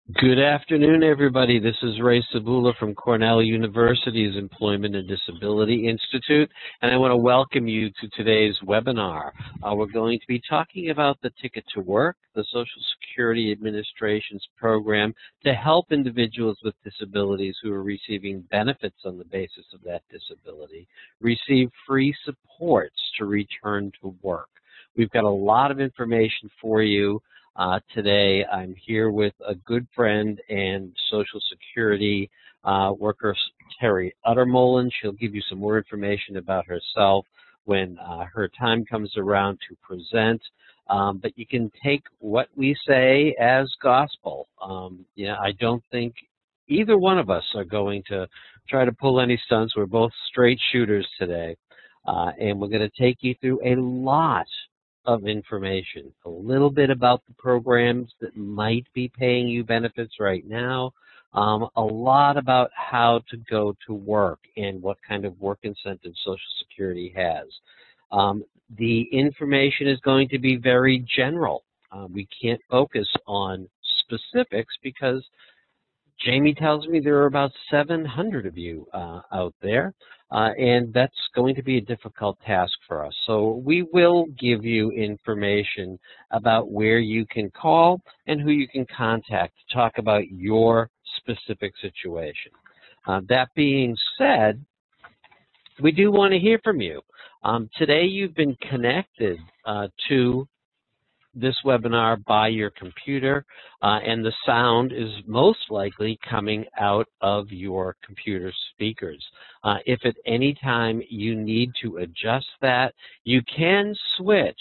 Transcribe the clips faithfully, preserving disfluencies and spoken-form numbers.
Good afternoon, everybody. This is Ray Sabula from Cornell University's Employment and Disability Institute, and I want to welcome you to today's webinar. Uh, we're going to be talking about the Ticket to Work, the Social Security Administration's program to help individuals with disabilities who are receiving benefits on the basis of that disability receive free supports to return to work. We've got a lot of information for you. Uh, today, I'm here with a good friend and Social Security uh, worker, Terry Uttermolen. She'll give you some more information about herself when uh, her time comes around to present. Um, but you can take what we say as gospel. Um, yeah, I don't think either one of us are going to try to pull any stunts. We're both straight shooters today. Uh, and we're going to take you through a lot of information, a little bit about the programs that might be paying you benefits right now, um, a lot about how to go to work and what kind of work incentives Social Security has. Um, the information is going to be very general. Uh, we can't focus on specifics because Jamie tells me there are about seven hundred of you uh, out there, uh, and that's going to be a difficult task for us. So we will give you information about where you can call and who you can contact to talk about your specific situation. Uh, that being said, we do want to hear from you. Um, today you've been connected uh, to this webinar by your computer, uh, and the sound is most likely coming out of your computer speakers. Uh, if at any time you need to adjust that, you can switch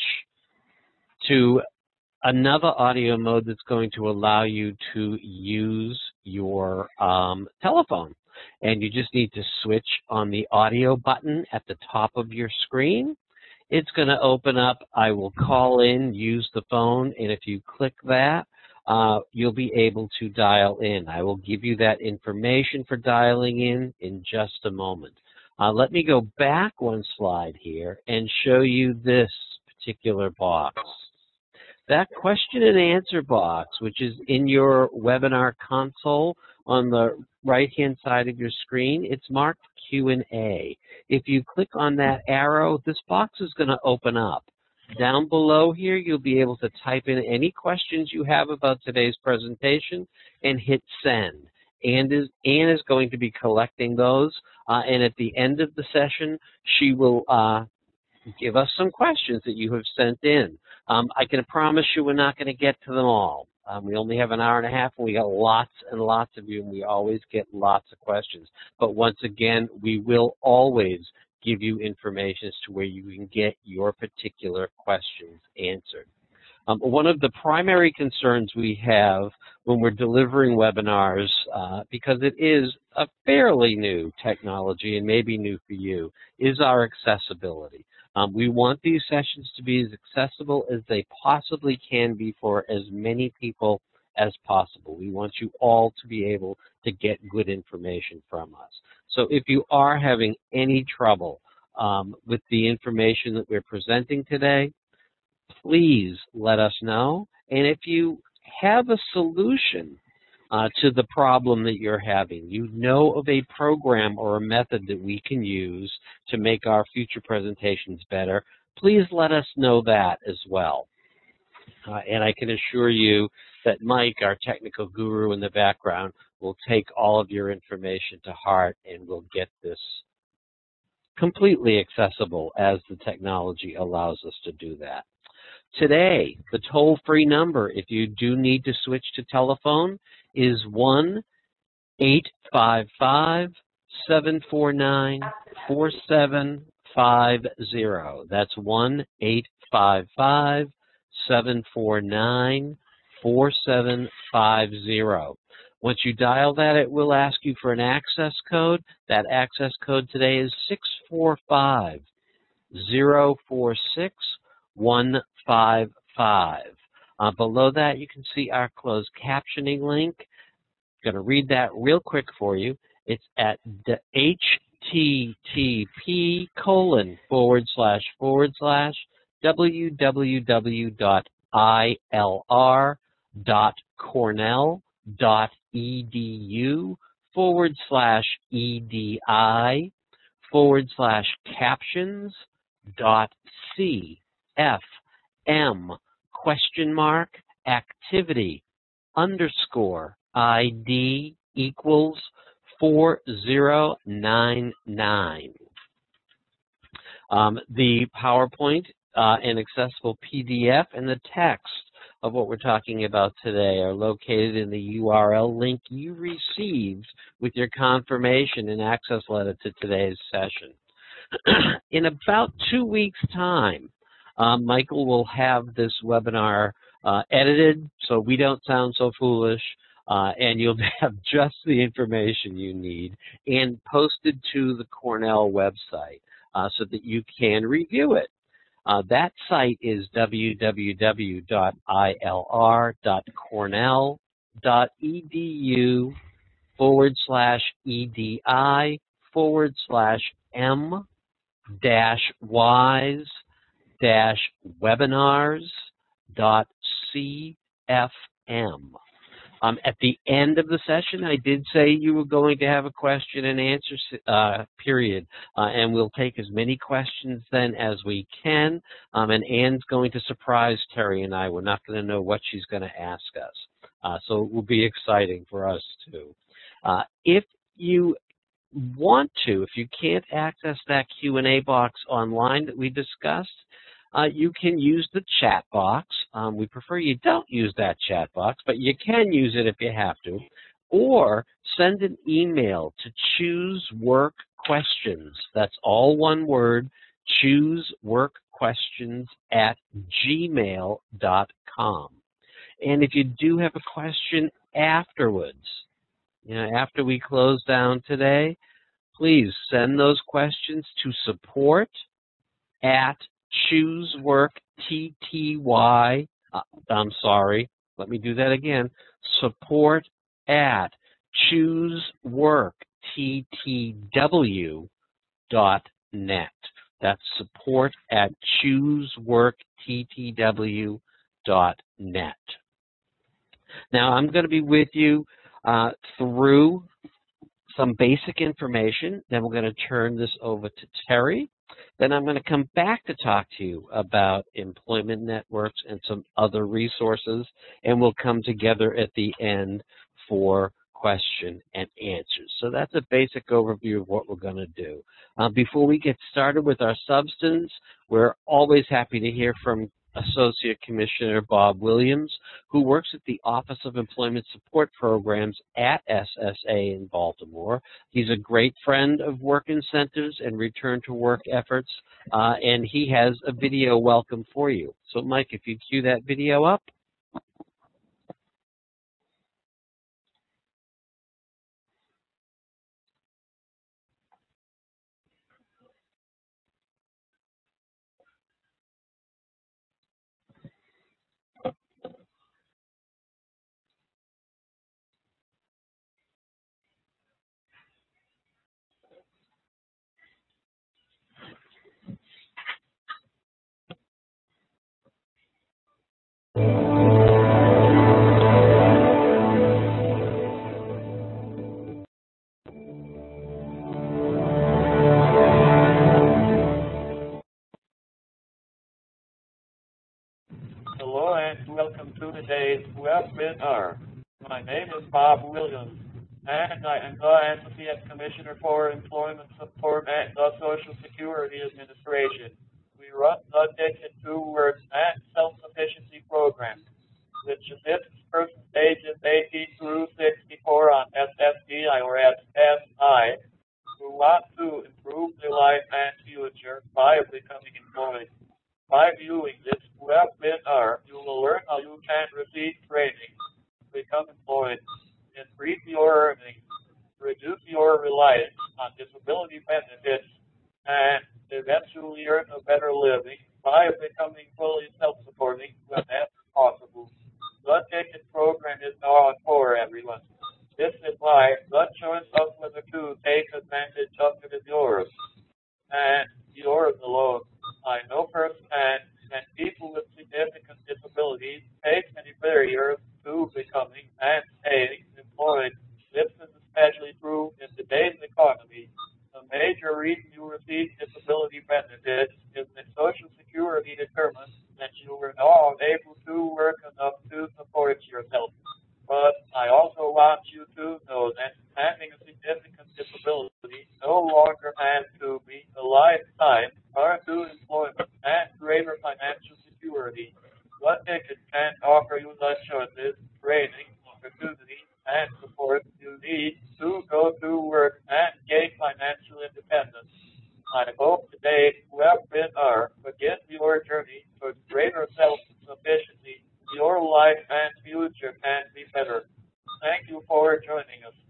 to another audio mode that's going to allow you to use your um, telephone. And you just need to switch on the audio button at the top of your screen. It's going to open up, I will call in, use the phone, and if you click that, uh, you'll be able to dial in. I will give you that information for dialing in in just a moment. Uh, let me go back one slide here and show you this particular box. That question and answer box, which is in your webinar console on the right-hand side of your screen, it's marked Q and A. If you click on that arrow, this box is going to open up. Down below here, you'll be able to type in any questions you have about today's presentation and hit send. Anne is, Anne is going to be collecting those, uh, and at the end of the session, she will uh, give us some questions that you have sent in. Um, I can promise you we're not going to get to them all. Um, we only have an hour and a half, and we got lots and lots of you, and we always get lots of questions. But once again, we will always give you information as to where you can get your particular questions answered. Um, one of the primary concerns we have when we're delivering webinars, uh, because it is a fairly new technology and maybe new for you, is our accessibility. Um, we want these sessions to be as accessible as they possibly can be for as many people as possible. We want you all to be able to get good information from us. So if you are having any trouble um, with the information that we're presenting today, please let us know. And if you have a solution uh, to the problem that you're having, you know of a program or a method that we can use to make our future presentations better, please let us know that as well. Uh, and I can assure you that Mike, our technical guru in the background, will take all of your information to heart and will get this completely accessible as the technology allows us to do that. Today, the toll-free number, if you do need to switch to telephone, is one eight five five, seven four nine, four seven five zero. That's one eight five five, seven four nine, four seven five zero. Once you dial that, it will ask you for an access code. That access code today is six four five, zero four six, one five five. Uh, below that, you can see our closed captioning link. I'm going to read that real quick for you. It's at the H T T P colon forward slash forward slash www dot I L R dot Cornell dot edu forward slash edi forward slash captions dot cfm question mark activity underscore id equals four zero nine nine. Um, the PowerPoint uh, and accessible P D F and the text of what we're talking about today are located in the U R L link you received with your confirmation and access letter to today's session. In about two weeks' time, uh, Michael will have this webinar uh, edited so we don't sound so foolish, uh, and you'll have just the information you need and posted to the Cornell website uh, so that you can review it. Uh, that site is w w w dot i l r dot cornell dot e d u forward slash edi forward slash m dash wise dash webinars dot c f m. Um, at the end of the session, I did say you were going to have a question and answer uh, period, uh, and we'll take as many questions then as we can. Um, and Anne's going to surprise Terry and I. We're not going to know what she's going to ask us, uh, so it will be exciting for us too. Uh, if you want to, if you can't access that Q and A box online that we discussed, Uh, you can use the chat box. Um, we prefer you don't use that chat box, but you can use it if you have to. Or send an email to chooseworkquestions. That's all one word, chooseworkquestions at gmail dot com. And if you do have a question afterwards, you know, after we close down today, please send those questions to support at choosework, T T Y, uh, I'm sorry, let me do that again, support at choosework, T T W dot net. That's support at choosework, T T W dot net. Now, I'm going to be with you uh, through some basic information, then we're going to turn this over to Terry. Then I'm going to come back to talk to you about employment networks and some other resources, and we'll come together at the end for question and answers. So that's a basic overview of what we're going to do. Uh, before we get started with our substance, we're always happy to hear from Associate Commissioner Bob Williams, who works at the Office of Employment Support Programs at S S A in Baltimore. He's a great friend of work incentives and return to work efforts, uh, and he has a video welcome for you. So, Mike, if you cue that video up. Hello and welcome to today's webinar. My name is Bob Williams, and I am the Associate Commissioner for Employment Support at the Social Security Administration. We run the Ticket Towards and Self-Sufficiency Program, which assists persons ages eighteen through sixty-four on S S D I or S S I who want to improve their life and future by becoming employed. By viewing this webinar, you will learn how you can receive training, become employed, increase your earnings, reduce your reliance on disability benefits, and eventually earn a better living by becoming fully self-supporting when that's possible. The Ticket program is not for everyone. This is why the choice of whether to take advantage of it is yours, and yours alone. I know firsthand that people with significant disabilities face many barriers to becoming and staying want you to know that having a significant disability no longer has to be a lifetime or to employment and greater financial security. What ticket can offer you such choices, training, opportunities, and support you need to go to work and gain financial independence. I hope today's webinar begins your journey towards greater self-sufficiency. Your life and future can be better. Thank you for joining us.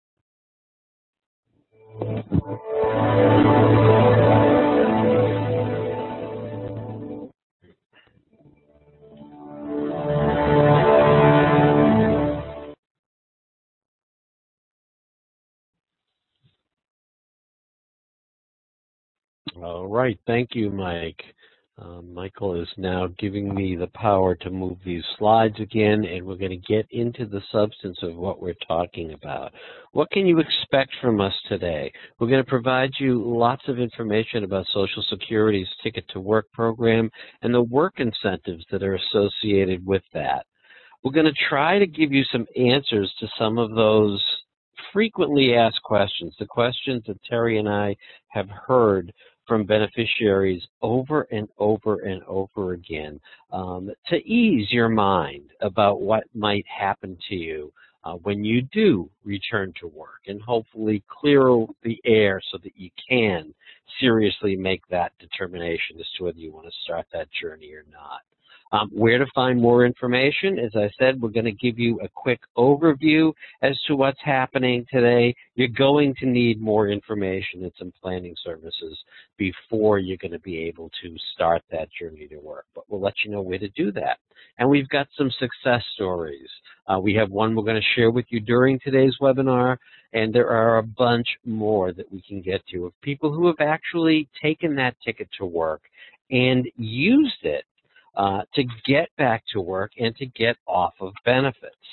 All right. Thank you, Mike. Uh, Michael is now giving me the power to move these slides again, and we're going to get into the substance of what we're talking about. What can you expect from us today? We're going to provide you lots of information about Social Security's Ticket to Work program and the work incentives that are associated with that. We're going to try to give you some answers to some of those frequently asked questions, the questions that Terry and I have heard from beneficiaries over and over and over again, um, to ease your mind about what might happen to you uh, when you do return to work, and hopefully clear the air so that you can seriously make that determination as to whether you want to start that journey or not. Um, where to find more information? As I said, we're going to give you a quick overview as to what's happening today. You're going to need more information and some planning services before you're going to be able to start that journey to work. But we'll let you know where to do that. And we've got some success stories. Uh, we have one we're going to share with you during today's webinar, and there are a bunch more that we can get to of people who have actually taken that ticket to work and used it Uh, to get back to work and to get off of benefits.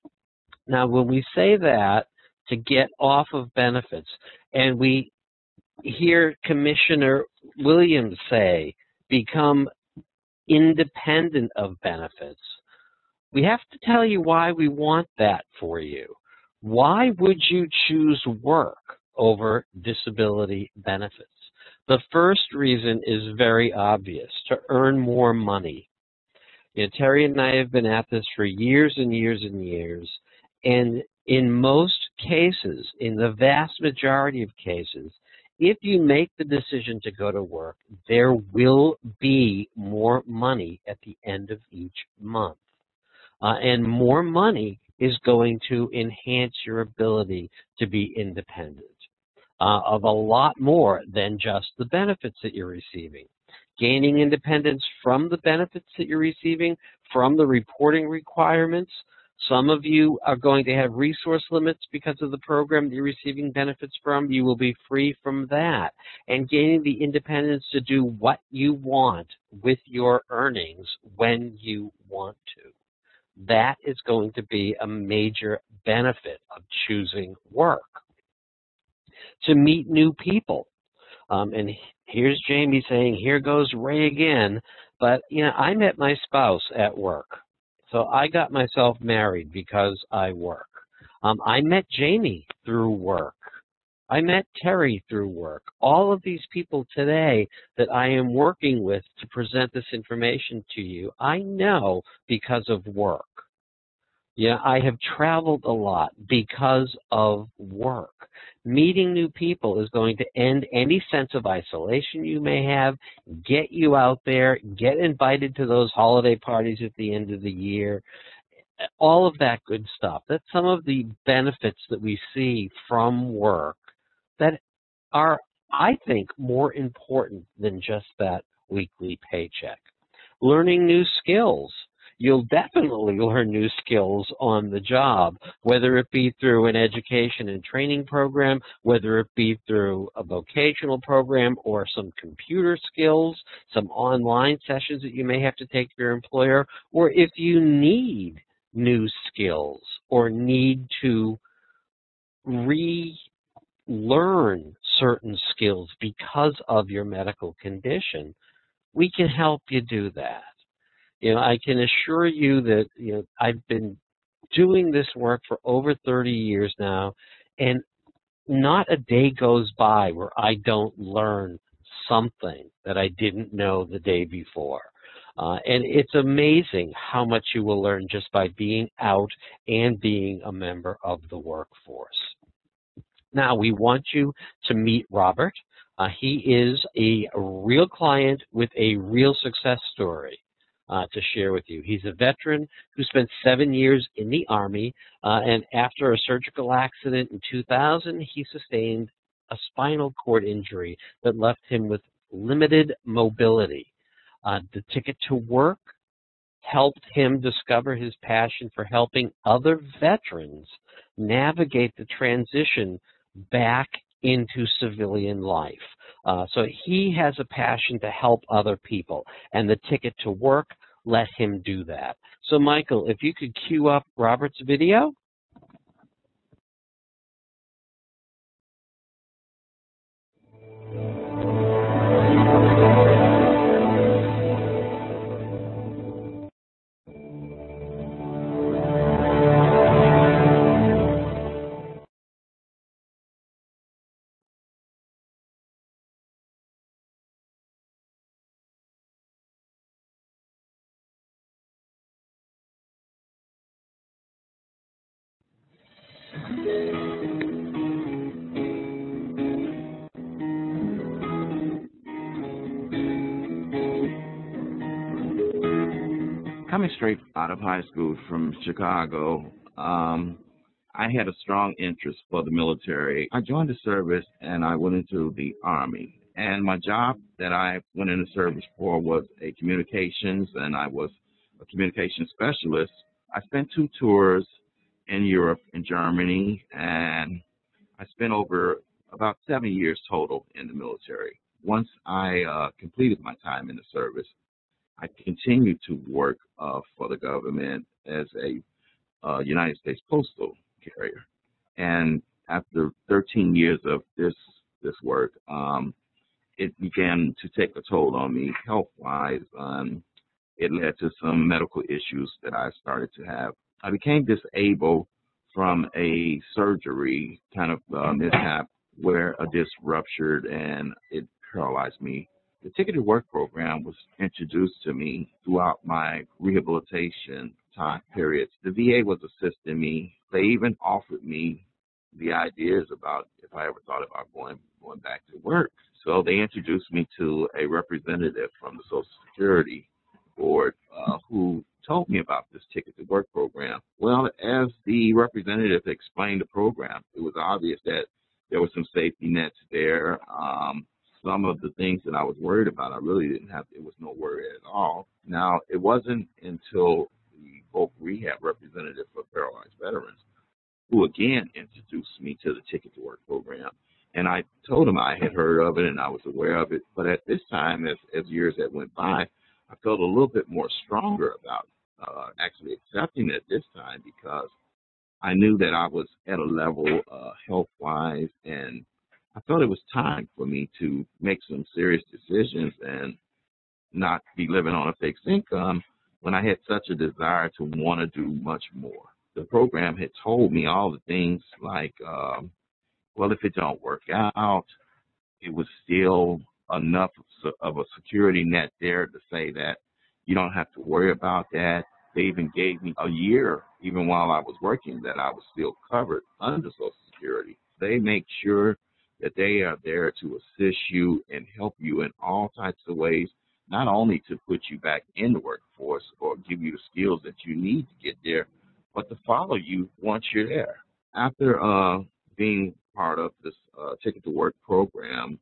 Now, when we say that, to get off of benefits, and we hear Commissioner Williams say, become independent of benefits, we have to tell you why we want that for you. Why would you choose work over disability benefits? The first reason is very obvious: to earn more money. You know, Terry and I have been at this for years and years and years, and in most cases, in the vast majority of cases, if you make the decision to go to work, there will be more money at the end of each month. Uh, and more money is going to enhance your ability to be independent uh, of a lot more than just the benefits that you're receiving. Gaining independence from the benefits that you're receiving, from the reporting requirements. Some of you are going to have resource limits because of the program that you're receiving benefits from. You will be free from that. And gaining the independence to do what you want with your earnings when you want to. That is going to be a major benefit of choosing work. To meet new people. Um, and here's Jamie saying, here goes Ray again. But, you know, I met my spouse at work. So I got myself married because I work. Um, I met Jamie through work. I met Terry through work. All of these people today that I am working with to present this information to you, I know because of work. Yeah, I have traveled a lot because of work. Meeting new people is going to end any sense of isolation you may have, get you out there, get invited to those holiday parties at the end of the year, all of that good stuff. That's some of the benefits that we see from work that are, I think, more important than just that weekly paycheck. Learning new skills. You'll definitely learn new skills on the job, whether it be through an education and training program, whether it be through a vocational program or some computer skills, some online sessions that you may have to take to your employer, or if you need new skills or need to relearn certain skills because of your medical condition, we can help you do that. You know, I can assure you that, you know, I've been doing this work for over thirty years now, and not a day goes by where I don't learn something that I didn't know the day before. Uh, and it's amazing how much you will learn just by being out and being a member of the workforce. Now, we want you to meet Robert. Uh, he is a real client with a real success story uh, to share with you. He's a veteran who spent seven years in the Army, uh, and after a surgical accident in two thousand, he sustained a spinal cord injury that left him with limited mobility. Uh, the Ticket to Work helped him discover his passion for helping other veterans navigate the transition back into civilian life. Uh, so he has a passion to help other people, and the Ticket to Work let him do that. So Michael, if you could cue up Robert's video. Coming straight out of high school from Chicago, um, I had a strong interest for the military. I joined the service and I went into the Army. And my job that I went into service for was a communications, and I was a communications specialist. I spent two tours in Europe and Germany, and I spent over about seven years total in the military. Once I uh, completed my time in the service, I continued to work uh, for the government as a uh, United States postal carrier. And after thirteen years of this this work, um, it began to take a toll on me health-wise. Um, it led to some medical issues that I started to have. I became disabled from a surgery kind of uh, mishap where a disc ruptured and it paralyzed me. The Ticket to Work program was introduced to me throughout my rehabilitation time periods. The V A was assisting me. They even offered me the ideas about if I ever thought about going going back to work. So they introduced me to a representative from the Social Security Board uh, who told me about this Ticket to Work program. Well, as the representative explained the program, it was obvious that there were some safety nets there. Um, some of the things that I was worried about, I really didn't have, it was no worry at all. Now, it wasn't until the Voc Rehab representative for paralyzed veterans who again introduced me to the Ticket to Work program. And I told him I had heard of it and I was aware of it. But at this time, as, as years that went by, I felt a little bit more stronger about uh, actually accepting it this time, because I knew that I was at a level uh, health-wise, and I thought it was time for me to make some serious decisions and not be living on a fixed income when I had such a desire to want to do much more. The program had told me all the things like, um, well, if it don't work out, it was still enough of a security net there to say that you don't have to worry about that. They even gave me a year, even while I was working, that I was still covered under Social Security. They make sure that they are there to assist you and help you in all types of ways, not only to put you back in the workforce or give you the skills that you need to get there, but to follow you once you're there. After uh, being part of this uh, Ticket to Work program,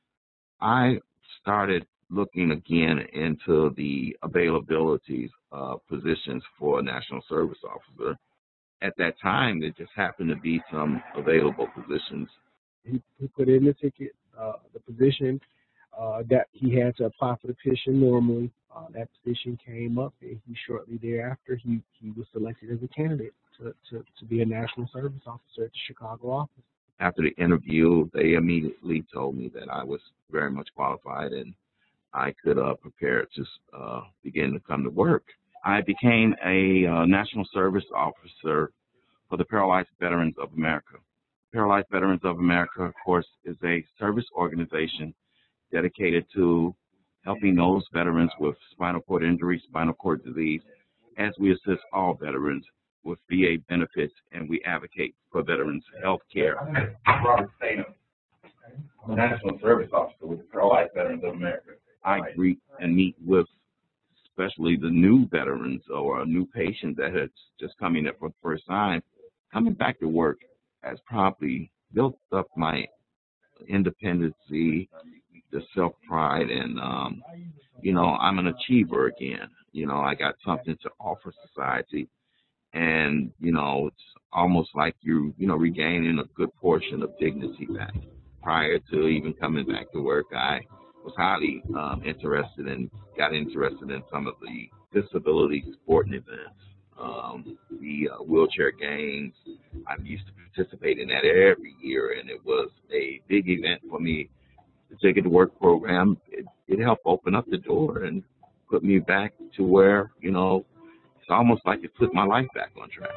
I started looking again into the availabilities of positions for a National Service Officer. At that time, there just happened to be some available positions. He, he put in the ticket, uh, the position uh, that he had to apply for the position normally. Uh, that position came up, and he shortly thereafter he, he was selected as a candidate to, to, to be a National Service Officer at the Chicago office. After the interview, they immediately told me that I was very much qualified and I could uh, prepare to uh, begin to come to work. I became a uh, National Service Officer for the Paralyzed Veterans of America. Paralyzed Veterans of America, of course, is a service organization dedicated to helping those veterans with spinal cord injury, spinal cord disease, as we assist all veterans with V A benefits, and we advocate for veterans' health care. Robert Statham, I'm a National Service Officer with the Paralyzed Veterans of America. I greet and meet with especially the new veterans or a new patient that has just coming in for the first time. Coming back to work has probably built up my independency, the self-pride, and, um, you know, I'm an achiever again. You know, I got something to offer society, and, you know, it's almost like you, you know, regaining a good portion of dignity back. Prior to even coming back to work, I was highly um, interested and got interested in some of the disability sporting events, um, the uh, wheelchair games. I used to participate in that every year, and it was a big event for me. The Ticket to Work program, it, it helped open up the door and put me back to where, you know, it's almost like it put my life back on track.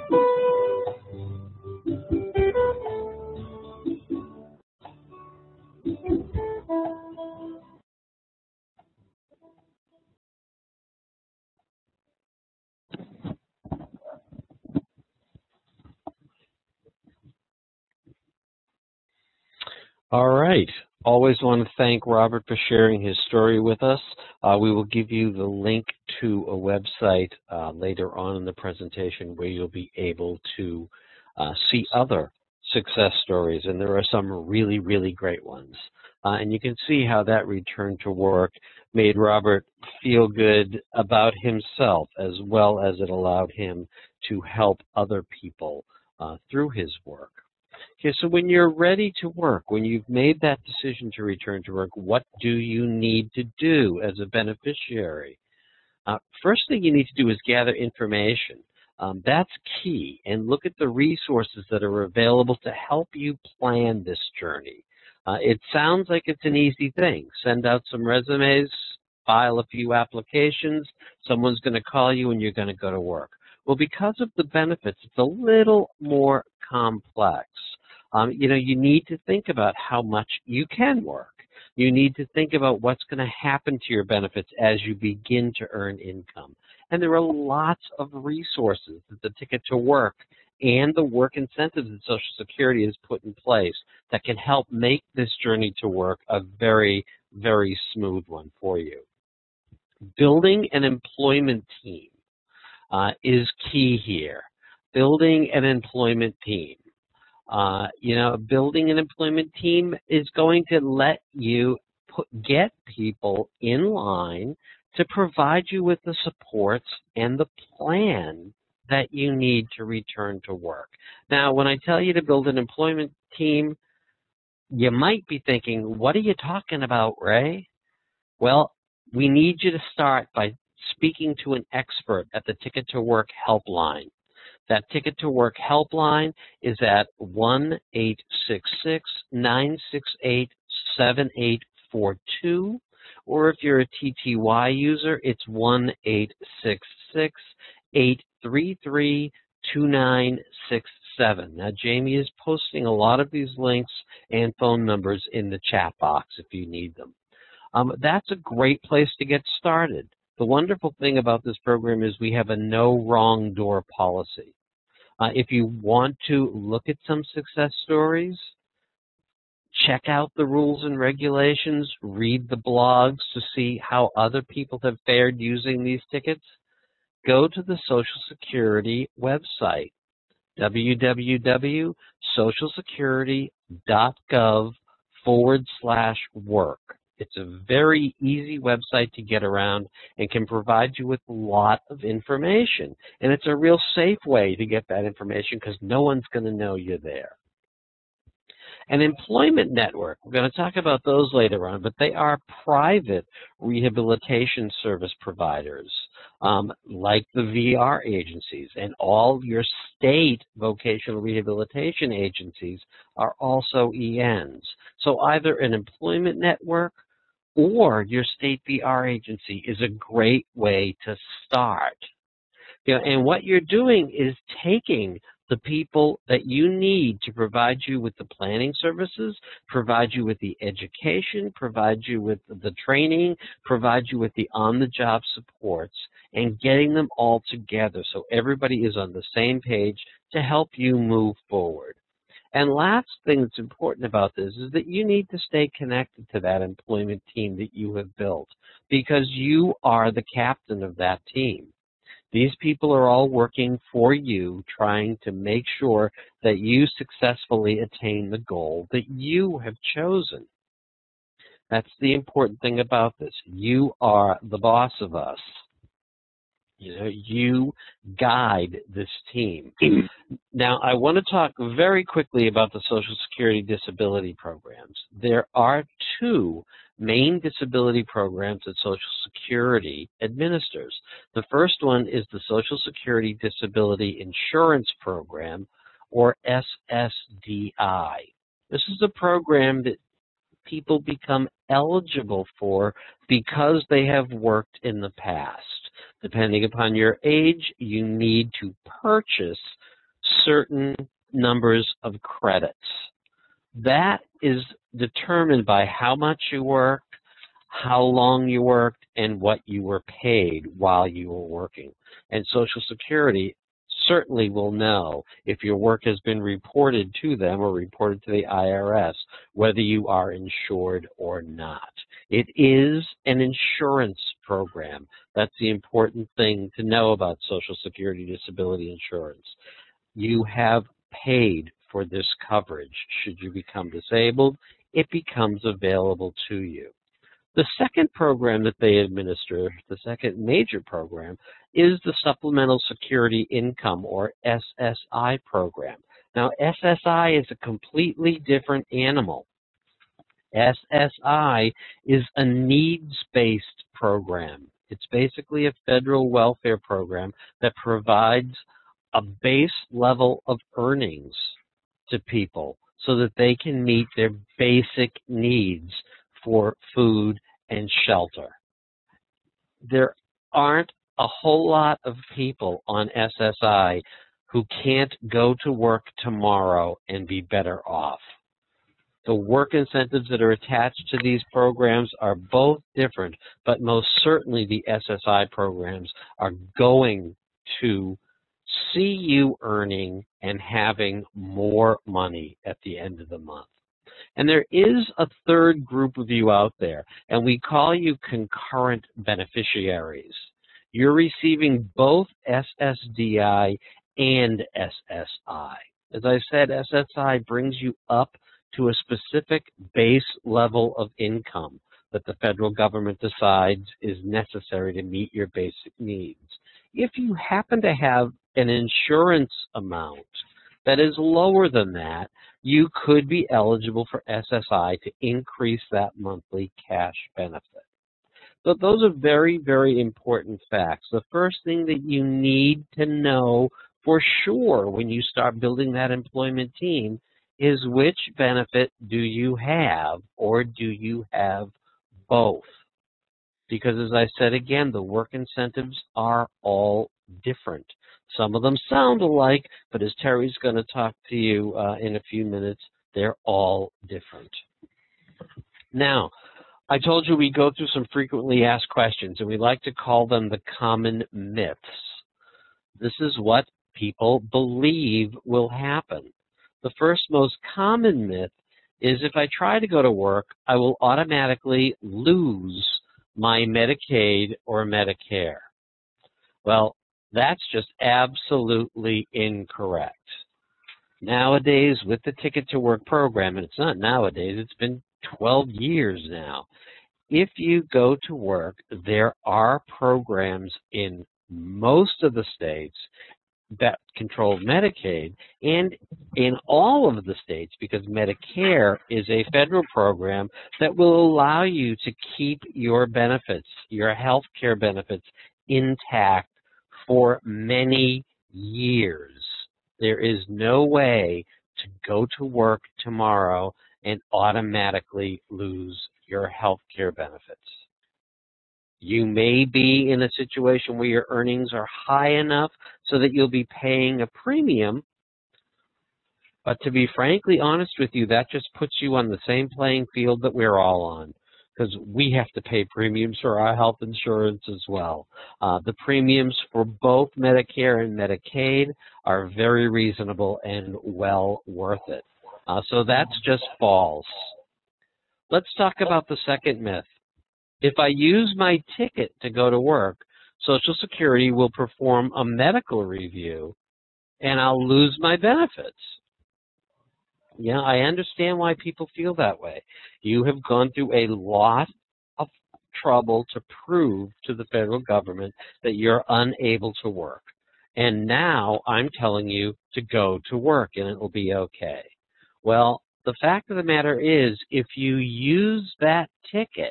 All right. Always want to thank Robert for sharing his story with us. Uh, we will give you the link to a website uh, later on in the presentation where you'll be able to uh, see other success stories, and there are some really, really great ones. Uh, and you can see how that return to work made Robert feel good about himself, as well as it allowed him to help other people uh, through his work. Okay, so when you're ready to work, when you've made that decision to return to work, what do you need to do as a beneficiary? Uh, first thing you need to do is gather information. Um, that's key, and look at the resources that are available to help you plan this journey. Uh, it sounds like it's an easy thing. Send out some resumes, file a few applications, someone's going to call you, and you're going to go to work. Well, because of the benefits, it's a little more complex. Um, you know, you need to think about how much you can work. You need to think about what's going to happen to your benefits as you begin to earn income. And there are lots of resources that the Ticket to Work and the work incentives that Social Security has put in place that can help make this journey to work a very, very smooth one for you. Building an employment team uh, is key here. Building an employment team. Uh, you know, building an employment team is going to let you put, get people in line to provide you with the supports and the plan that you need to return to work. Now, when I tell you to build an employment team, you might be thinking, what are you talking about, Ray? Well, we need you to start by speaking to an expert at the Ticket to Work helpline. That Ticket to Work helpline is at one eight six six, nine six eight, seven eight four two, or if you're a T T Y user, it's one eight six six, eight three three, two nine six seven. Now, Jamie is posting a lot of these links and phone numbers in the chat box if you need them. Um, that's a great place to get started. The wonderful thing about this program is we have a no wrong door policy. Uh, if you want to look at some success stories, check out the rules and regulations, read the blogs to see how other people have fared using these tickets, go to the Social Security website, www.socialsecurity.gov forward slash work. It's a very easy website to get around and can provide you with a lot of information. And it's a real safe way to get that information because no one's going to know you're there. An employment network, we're going to talk about those later on, but they are private rehabilitation service providers, um, like the V R agencies, and all your state vocational rehabilitation agencies are also E Ns. So either an employment network or your state B R agency is a great way to start. You know, and what you're doing is taking the people that you need to provide you with the planning services, provide you with the education, provide you with the training, provide you with the on-the-job supports, and getting them all together so everybody is on the same page to help you move forward. And last thing that's important about this is that you need to stay connected to that employment team that you have built, because you are the captain of that team. These people are all working for you, trying to make sure that you successfully attain the goal that you have chosen. That's the important thing about this. You are the boss of us. You know, you guide this team. Now, I want to talk very quickly about the Social Security disability programs. There are two main disability programs that Social Security administers. The first one is the Social Security Disability Insurance Program, or S S D I. This is a program that people become eligible for because they have worked in the past. Depending upon your age, you need to purchase certain numbers of credits. That is determined by how much you worked, how long you worked, and what you were paid while you were working. And Social Security certainly will know if your work has been reported to them or reported to the I R S, whether you are insured or not. It is an insurance program. That's the important thing to know about Social Security disability insurance. You have paid for this coverage. Should you become disabled, it becomes available to you. The second program that they administer, the second major program, is the Supplemental Security Income, or S S I program. Now, S S I is a completely different animal. S S I is a needs-based program. It's basically a federal welfare program that provides a base level of earnings to people so that they can meet their basic needs for food and shelter. There aren't a whole lot of people on S S I who can't go to work tomorrow and be better off. The work incentives that are attached to these programs are both different, but most certainly the S S I programs are going to see you earning and having more money at the end of the month. And there is a third group of you out there, and we call you concurrent beneficiaries. You're receiving both S S D I and S S I. As I said, S S I brings you up to a specific base level of income that the federal government decides is necessary to meet your basic needs. If you happen to have an insurance amount that is lower than that, you could be eligible for S S I to increase that monthly cash benefit. So those are very, very important facts. The first thing that you need to know for sure when you start building that employment team is which benefit do you have, or do you have both? Because as I said again, the work incentives are all different. Some of them sound alike, but as Terry's going to talk to you uh, in a few minutes, they're all different. Now, I told you we go through some frequently asked questions, and we like to call them the common myths. This is what people believe will happen. The first most common myth is if I try to go to work, I will automatically lose my Medicaid or Medicare. Well, that's just absolutely incorrect. Nowadays, with the Ticket to Work program, and it's not nowadays, it's been twelve years now, if you go to work, there are programs in most of the states that control Medicaid, and in all of the states, because Medicare is a federal program that will allow you to keep your benefits, your health care benefits, intact for many years. There is no way to go to work tomorrow and automatically lose your health care benefits. You may be in a situation where your earnings are high enough so that you'll be paying a premium, but to be frankly honest with you, that just puts you on the same playing field that we're all on, because we have to pay premiums for our health insurance as well. Uh, the premiums for both Medicare and Medicaid are very reasonable and well worth it. Uh, so that's just false. Let's talk about the second myth. If I use my ticket to go to work, Social Security will perform a medical review and I'll lose my benefits. Yeah, I understand why people feel that way. You have gone through a lot of trouble to prove to the federal government that you're unable to work. And now I'm telling you to go to work and it will be okay. Well, the fact of the matter is, if you use that ticket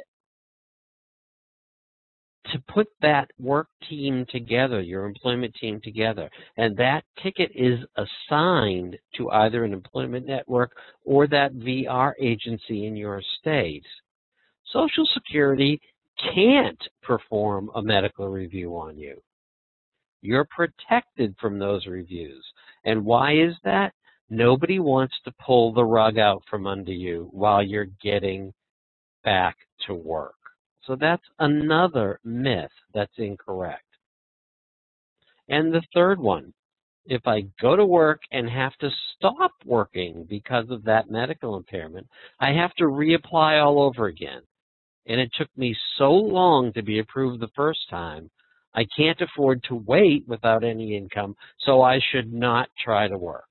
to put that work team together, your employment team together, and that ticket is assigned to either an employment network or that V R agency in your state, Social Security can't perform a medical review on you. You're protected from those reviews. And why is that? Nobody wants to pull the rug out from under you while you're getting back to work. So that's another myth that's incorrect. And the third one, if I go to work and have to stop working because of that medical impairment, I have to reapply all over again. And it took me so long to be approved the first time, I can't afford to wait without any income, so I should not try to work.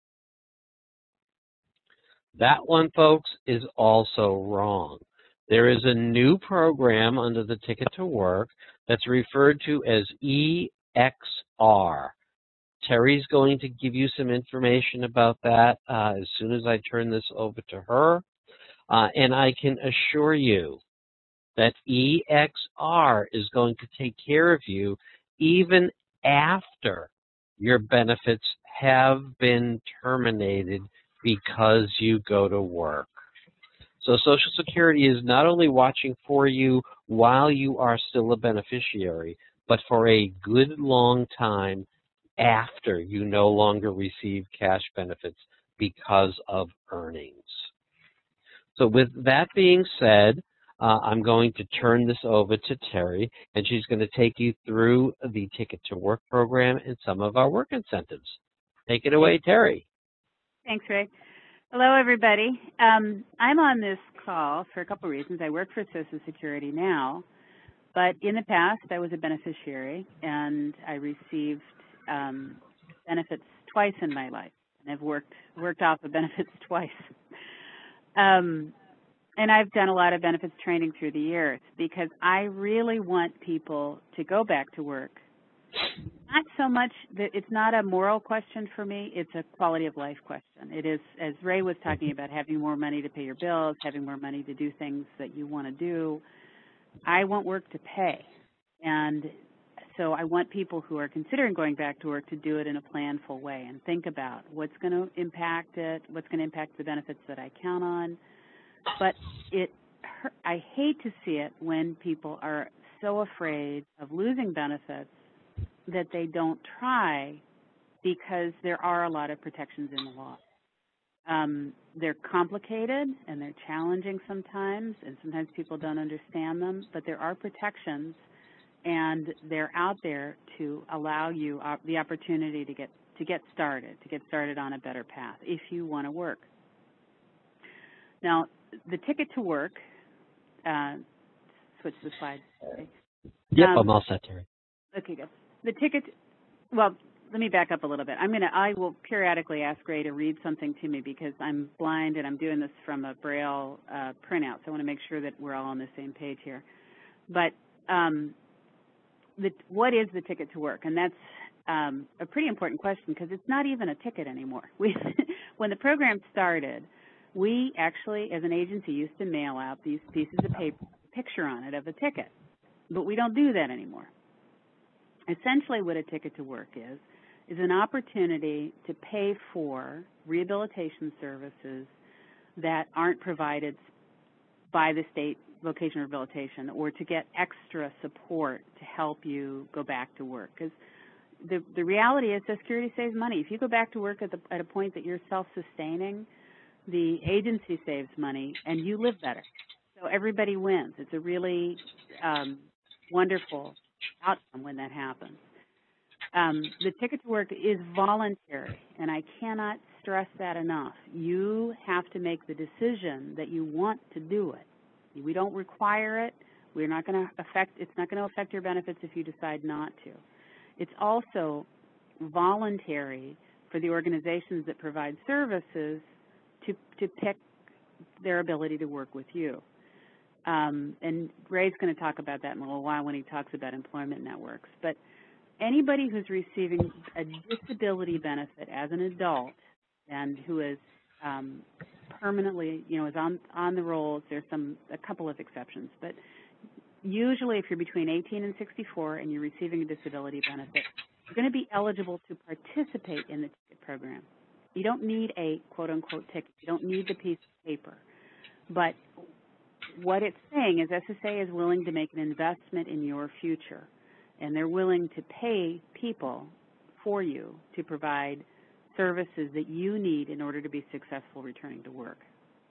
That one, folks, is also wrong. There is a new program under the Ticket to Work that's referred to as E X R. Terry's going to give you some information about that uh, as soon as I turn this over to her. Uh, and I can assure you that E X R is going to take care of you even after your benefits have been terminated because you go to work. So Social Security is not only watching for you while you are still a beneficiary, but for a good long time after you no longer receive cash benefits because of earnings. So with that being said, uh, I'm going to turn this over to Terry, and she's going to take you through the Ticket to Work program and some of our work incentives. Take it away, Terry. Thanks, Ray. Hello, everybody. Um, I'm on this call for a couple of reasons. I work for Social Security now, but in the past I was a beneficiary, and I received um, benefits twice in my life, and I've worked worked off the benefits twice. Um, and I've done a lot of benefits training through the years because I really want people to go back to work. Not so much that it's not a moral question for me, it's a quality of life question. It is, as Ray was talking about, having more money to pay your bills, having more money to do things that you want to do. I want work to pay. And so I want people who are considering going back to work to do it in a planful way and think about what's going to impact it, what's going to impact the benefits that I count on. But it, I hate to see it when people are so afraid of losing benefits that they don't try because there are a lot of protections in the law. Um, they're complicated and they're challenging sometimes, and sometimes people don't understand them, but there are protections, and they're out there to allow you uh, the opportunity to get to get started, to get started on a better path if you want to work. Now, the Ticket to Work, uh, switch the slide. Okay. Yep, um, I'm all set, Terry. Okay, good. The ticket, well, let me back up a little bit. I'm going to, I will periodically ask Ray to read something to me because I'm blind and I'm doing this from a Braille uh, printout, so I want to make sure that we're all on the same page here. But um, the, what is the Ticket to Work? And that's um, a pretty important question because it's not even a ticket anymore. We, when the program started, we actually, as an agency, used to mail out these pieces of paper with a picture on it of a ticket, but we don't do that anymore. Essentially what a Ticket to Work is, is an opportunity to pay for rehabilitation services that aren't provided by the state vocational rehabilitation, or to get extra support to help you go back to work. Because the, the reality is Social Security saves money. If you go back to work at, the, at a point that you're self-sustaining, the agency saves money and you live better. So everybody wins. It's a really um, wonderful outcome when that happens. Um, the Ticket to Work is voluntary, and I cannot stress that enough. You have to make the decision that you want to do it. We don't require it. We're not going to affect, it's not going to affect your benefits if you decide not to. It's also voluntary for the organizations that provide services to, to pick their ability to work with you. Um, and Ray's going to talk about that in a little while when he talks about employment networks. But anybody who's receiving a disability benefit as an adult and who is um, permanently, you know, is on, on the rolls, there's some, a couple of exceptions, but usually if you're between eighteen and sixty-four and you're receiving a disability benefit, you're going to be eligible to participate in the ticket program. You don't need a quote-unquote ticket. You don't need the piece of paper. But what it's saying is S S A is willing to make an investment in your future, and they're willing to pay people for you to provide services that you need in order to be successful returning to work.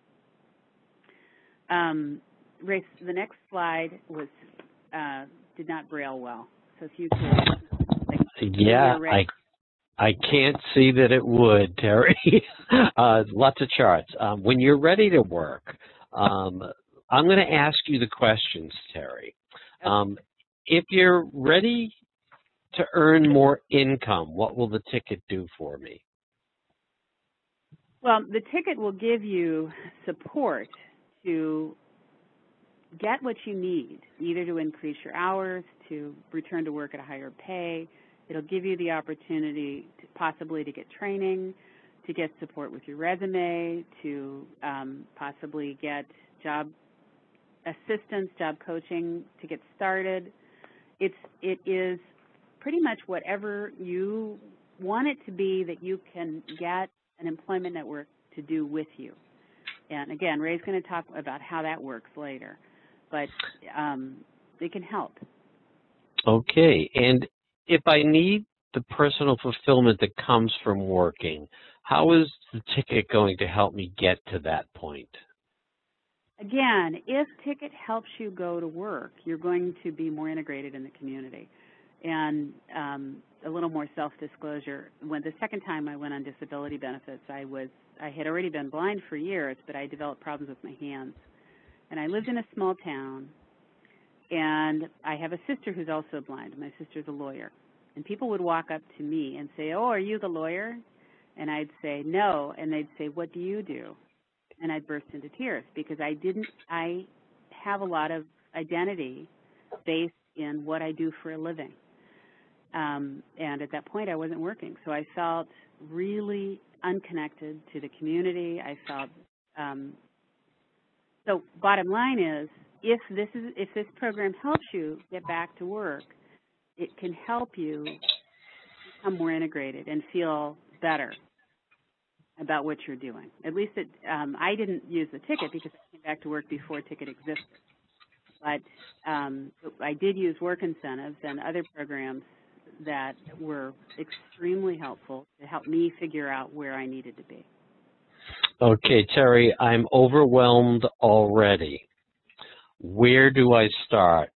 Um, Ray, the next slide was uh, did not braille well, so if you could. Like, yeah, I I can't see that it would, Terry. uh, lots of charts. Um, when you're ready to work, um, I'm going to ask you the questions, Terry. Um, if you're ready to earn more income, what will the ticket do for me? Well, the ticket will give you support to get what you need, either to increase your hours, to return to work at a higher pay. It'll give you the opportunity to possibly to get training, to get support with your resume, to um, possibly get job assistance, job coaching to get started. It's, it is pretty much whatever you want it to be that you can get an employment network to do with you. And again, Ray's going to talk about how that works later, but um, it can help. Okay, and if I need the personal fulfillment that comes from working, how is the ticket going to help me get to that point? Again, if Ticket helps you go to work, you're going to be more integrated in the community. And um, a little more self-disclosure, when the second time I went on disability benefits, I was I had already been blind for years, but I developed problems with my hands. And I lived in a small town, and I have a sister who's also blind. My sister's a lawyer. And people would walk up to me and say, "Oh, are you the lawyer?" And I'd say, "No." And they'd say, "What do you do?" And I'd burst into tears because I didn't, I have a lot of identity based in what I do for a living. Um, and at that point, I wasn't working. So I felt really unconnected to the community. I felt, um, so bottom line is, if this is, if this program helps you get back to work, it can help you become more integrated and feel better about what you're doing. At least it, um, I didn't use the ticket because I came back to work before Ticket existed. But um, I did use work incentives and other programs that were extremely helpful to help me figure out where I needed to be. Okay, Terry, I'm overwhelmed already. Where do I start?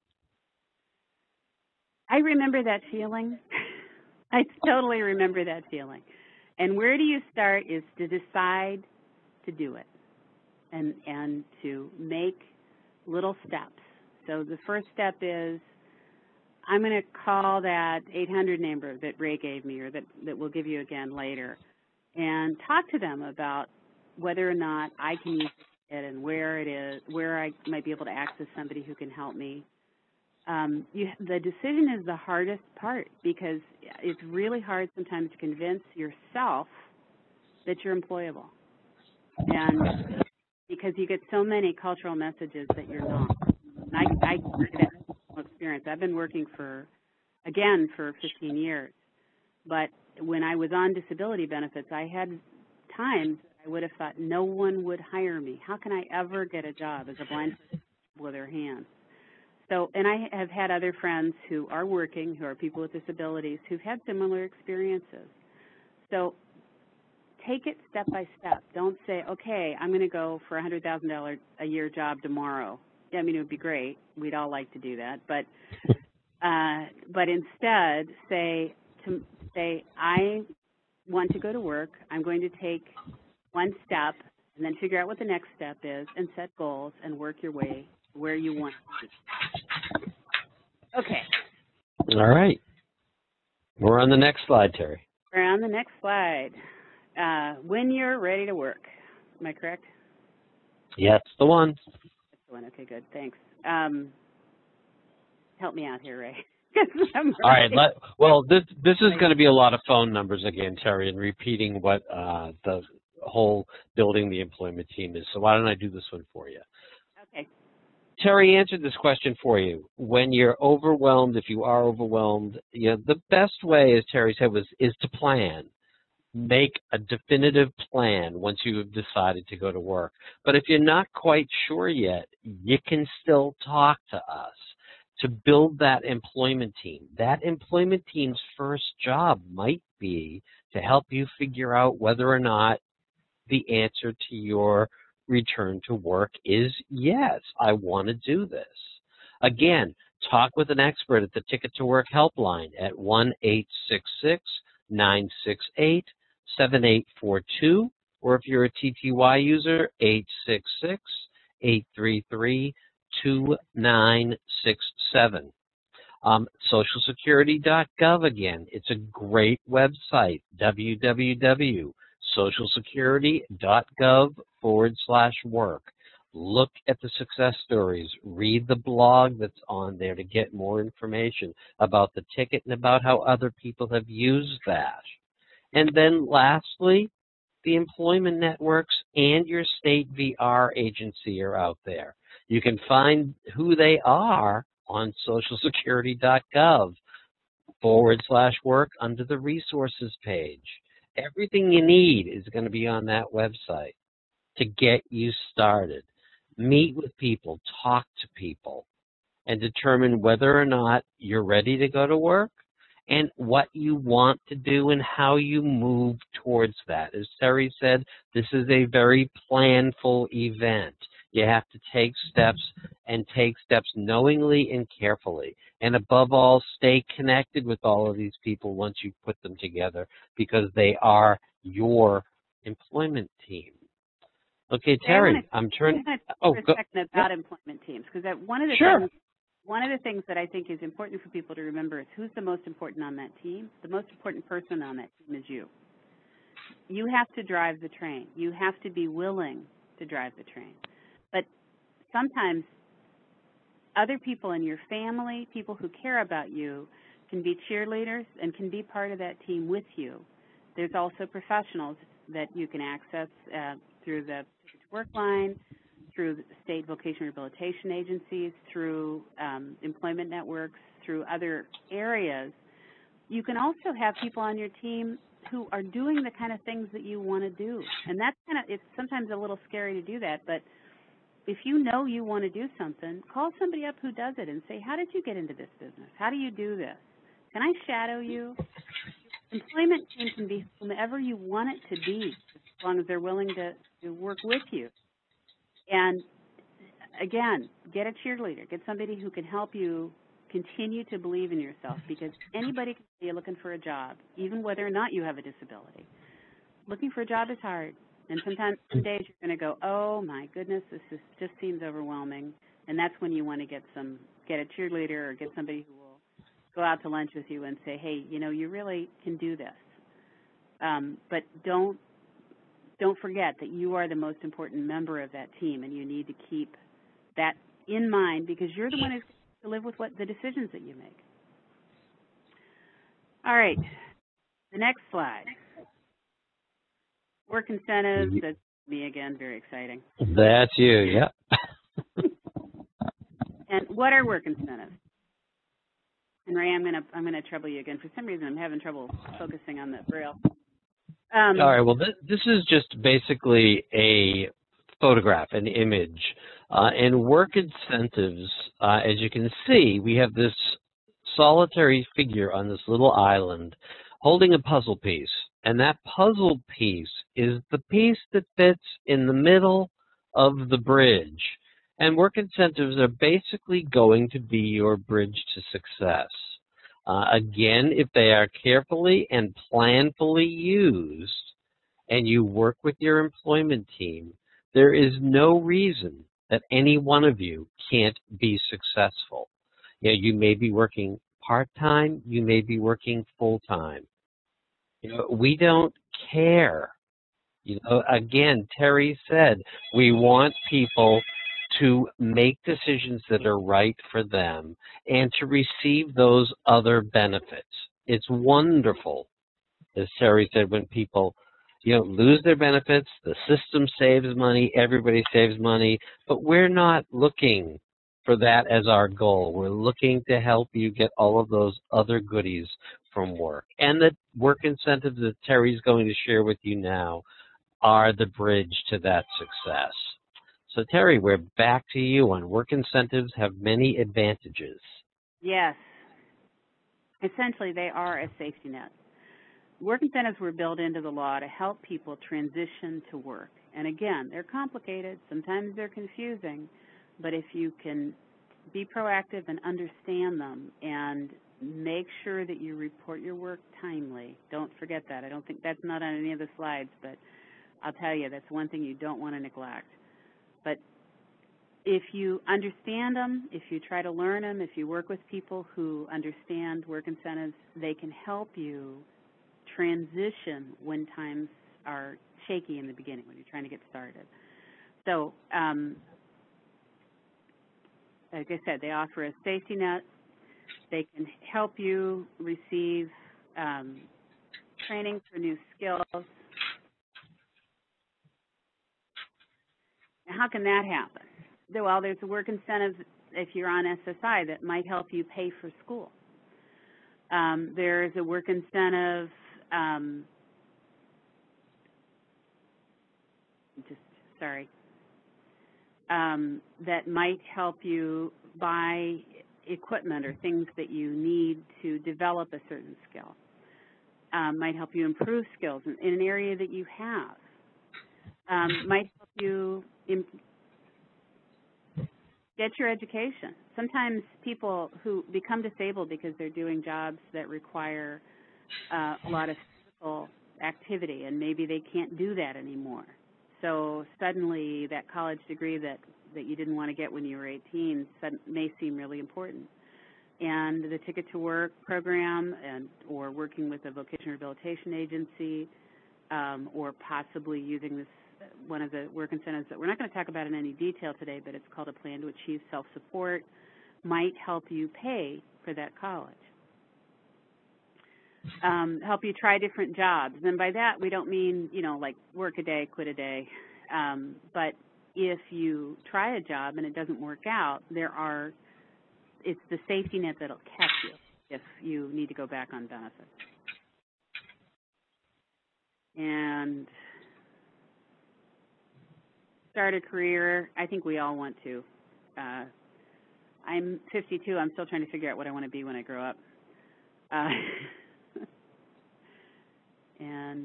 I remember that feeling. I totally remember that feeling. And where do you start is to decide to do it and, and to make little steps. So the first step is, I'm going to call that eight hundred number that Ray gave me, or that, that we'll give you again later, and talk to them about whether or not I can use it and where it is, where I might be able to access somebody who can help me. Um, you, the decision is the hardest part because it's really hard sometimes to convince yourself that you're employable, and because you get so many cultural messages that you're not. And I, I that experience. I've been working for, again, for fifteen years, but when I was on disability benefits, I had times I would have thought no one would hire me. How can I ever get a job as a blind person with their hands? So, and I have had other friends who are working, who are people with disabilities, who've had similar experiences. So take it step by step. Don't say, okay, I'm going to go for a one hundred thousand dollars a year job tomorrow. I mean, it would be great. We'd all like to do that. But uh, but instead, say, to, say, I want to go to work. I'm going to take one step and then figure out what the next step is and set goals and work your way where you want to be. Okay. All right. We're on the next slide, Terry. We're on the next slide. Uh, when you're ready to work. Am I correct? Yes, the one. That's the one. Okay, good. Thanks. Um, help me out here, Ray. All right. Let, well, this this is going to be a lot of phone numbers again, Terry, and repeating what uh, the whole building the employment team is. So why don't I do this one for you? Okay. Terry answered this question for you. When you're overwhelmed, if you are overwhelmed, you know, the best way, as Terry said, was is to plan. Make a definitive plan once you have decided to go to work. But if you're not quite sure yet, you can still talk to us to build that employment team. That employment team's first job might be to help you figure out whether or not the answer to your return to work is yes, I want to do this. Again, talk with an expert at the Ticket to Work helpline at one eight six six, nine six eight, seven eight four two, or if you're a T T Y user, eight six six, eight three three, two nine six seven. Um, social security dot gov again. It's a great website, w w w dot social security dot gov forward slash work. Look at the success stories. Read the blog that's on there to get more information about the ticket and about how other people have used that. And then lastly, the employment networks and your state V R agency are out there. You can find who they are on social security dot gov forward slash work under the resources page. Everything you need is going to be on that website to get you started. Meet with people, talk to people, and determine whether or not you're ready to go to work and what you want to do and how you move towards that. As Terry said, this is a very planful event. You have to take steps and take steps knowingly and carefully. And above all, stay connected with all of these people once you put them together because they are your employment team. Okay, Terry, wanna, I'm turning. Oh, for a go, second about yep. employment teams because one of the sure. things one of the things that I think is important for people to remember is who's the most important on that team. The most important person on that team is you. You have to drive the train. You have to be willing to drive the train. But sometimes other people in your family, people who care about you, can be cheerleaders and can be part of that team with you. There's also professionals that you can access uh, through the work line, through state vocational rehabilitation agencies, through um, employment networks, through other areas. You can also have people on your team who are doing the kind of things that you want to do. And that's kind of, it's sometimes a little scary to do that, but if you know you want to do something, call somebody up who does it and say, how did you get into this business? How do you do this? Can I shadow you? Employment team can be whomever you want it to be, as long as they're willing to, to work with you. And again, get a cheerleader. Get somebody who can help you continue to believe in yourself, because anybody can be looking for a job, even whether or not you have a disability. Looking for a job is hard. And sometimes some days you're going to go, oh, my goodness, this is, just seems overwhelming. And that's when you want to get some, get a cheerleader or get somebody who will go out to lunch with you and say, hey, you know, you really can do this. Um, but don't, don't forget that you are the most important member of that team, and you need to keep that in mind because you're the one who's going to live with what the decisions that you make. All right, the next slide. Work incentives, that's me again, very exciting. That's you, yeah. And what are work incentives? And Ray, I'm gonna I'm gonna trouble you again. For some reason I'm having trouble focusing on the braille. Um, All right. Well, th this is just basically a photograph, an image. Uh, and work incentives, uh, as you can see, we have this solitary figure on this little island holding a puzzle piece. And that puzzle piece is the piece that fits in the middle of the bridge. And work incentives are basically going to be your bridge to success. Uh, again, if they are carefully and planfully used, and you work with your employment team, there is no reason that any one of you can't be successful. You know, you may be working part-time, you may be working full-time. You know, we don't care. You know, again, Terry said, we want people to make decisions that are right for them and to receive those other benefits. It's wonderful, as Terry said, when people, you know, lose their benefits, the system saves money, everybody saves money, but we're not looking for that as our goal. We're looking to help you get all of those other goodies from work. And the work incentives that Terry's going to share with you now are the bridge to that success. So Terry, we're back to you on work incentives have many advantages. Yes. Essentially, they are a safety net. Work incentives were built into the law to help people transition to work. And again, they're complicated. Sometimes they're confusing. But if you can be proactive and understand them and make sure that you report your work timely, don't forget that. I don't think that's not on any of the slides, but I'll tell you, that's one thing you don't want to neglect. But if you understand them, if you try to learn them, if you work with people who understand work incentives, they can help you transition when times are shaky in the beginning, when you're trying to get started. So, um, like I said, they offer a safety net. They can help you receive um, training for new skills. Now, how can that happen? Well, there's a work incentive if you're on S S I that might help you pay for school. Um, there's a work incentive um, just sorry um, that might help you buy equipment or things that you need to develop a certain skill. Um, might help you improve skills in, in an area that you have. Um, might help you in, get your education. Sometimes people who become disabled because they're doing jobs that require uh, a lot of physical activity, and maybe they can't do that anymore. So suddenly that college degree that, that you didn't want to get when you were eighteen may seem really important. And the Ticket to Work program and or working with a vocational rehabilitation agency um, or possibly using this one of the work incentives that we're not going to talk about in any detail today, but it's called a Plan to Achieve Self-Support, might help you pay for that college. Um, help you try different jobs. And by that, we don't mean, you know, like work a day, quit a day. Um, but if you try a job and it doesn't work out, there are, it's the safety net that'll catch you if you need to go back on benefits. And start a career, I think we all want to. Uh, I'm fifty-two. I'm still trying to figure out what I want to be when I grow up. Uh, and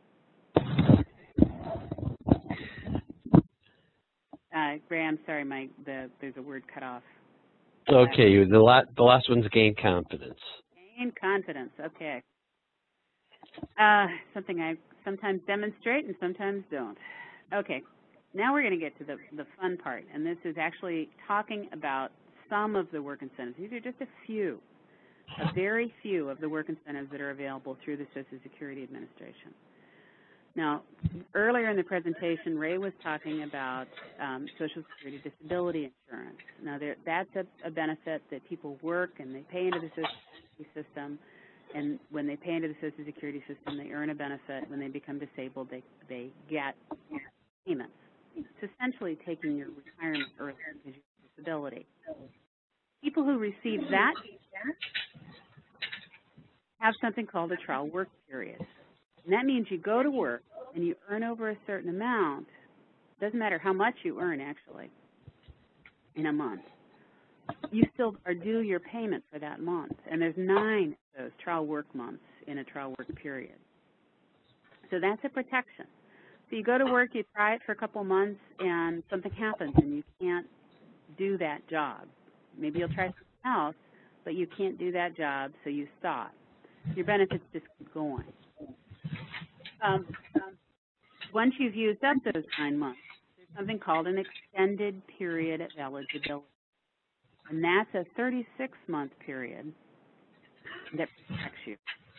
uh, Ray, I'm sorry, my the there's a word cut off. Okay, the, la the last one's gain confidence. Gain confidence, okay. Uh, something I sometimes demonstrate and sometimes don't. Okay, now we're going to get to the, the fun part, and this is actually talking about some of the work incentives. These are just a few, a very few of the work incentives that are available through the Social Security Administration. Now, earlier in the presentation, Ray was talking about um, Social Security disability insurance. Now, there, that's a, a benefit that people work and they pay into the Social Security system, and when they pay into the Social Security system, they earn a benefit. When they become disabled, they, they get payments. It's essentially taking your retirement early because you have disability. People who receive that have something called a trial work period. And that means you go to work and you earn over a certain amount. Doesn't matter how much you earn, actually, in a month. You still are due your payment for that month. And there's nine of those trial work months in a trial work period. So that's a protection. So you go to work, you try it for a couple months, and something happens and you can't do that job. Maybe you'll try something else, but you can't do that job, so you stop. Your benefits just keep going. Um, um, once you've used up those nine months, there's something called an extended period of eligibility. And that's a thirty-six month period that protects you.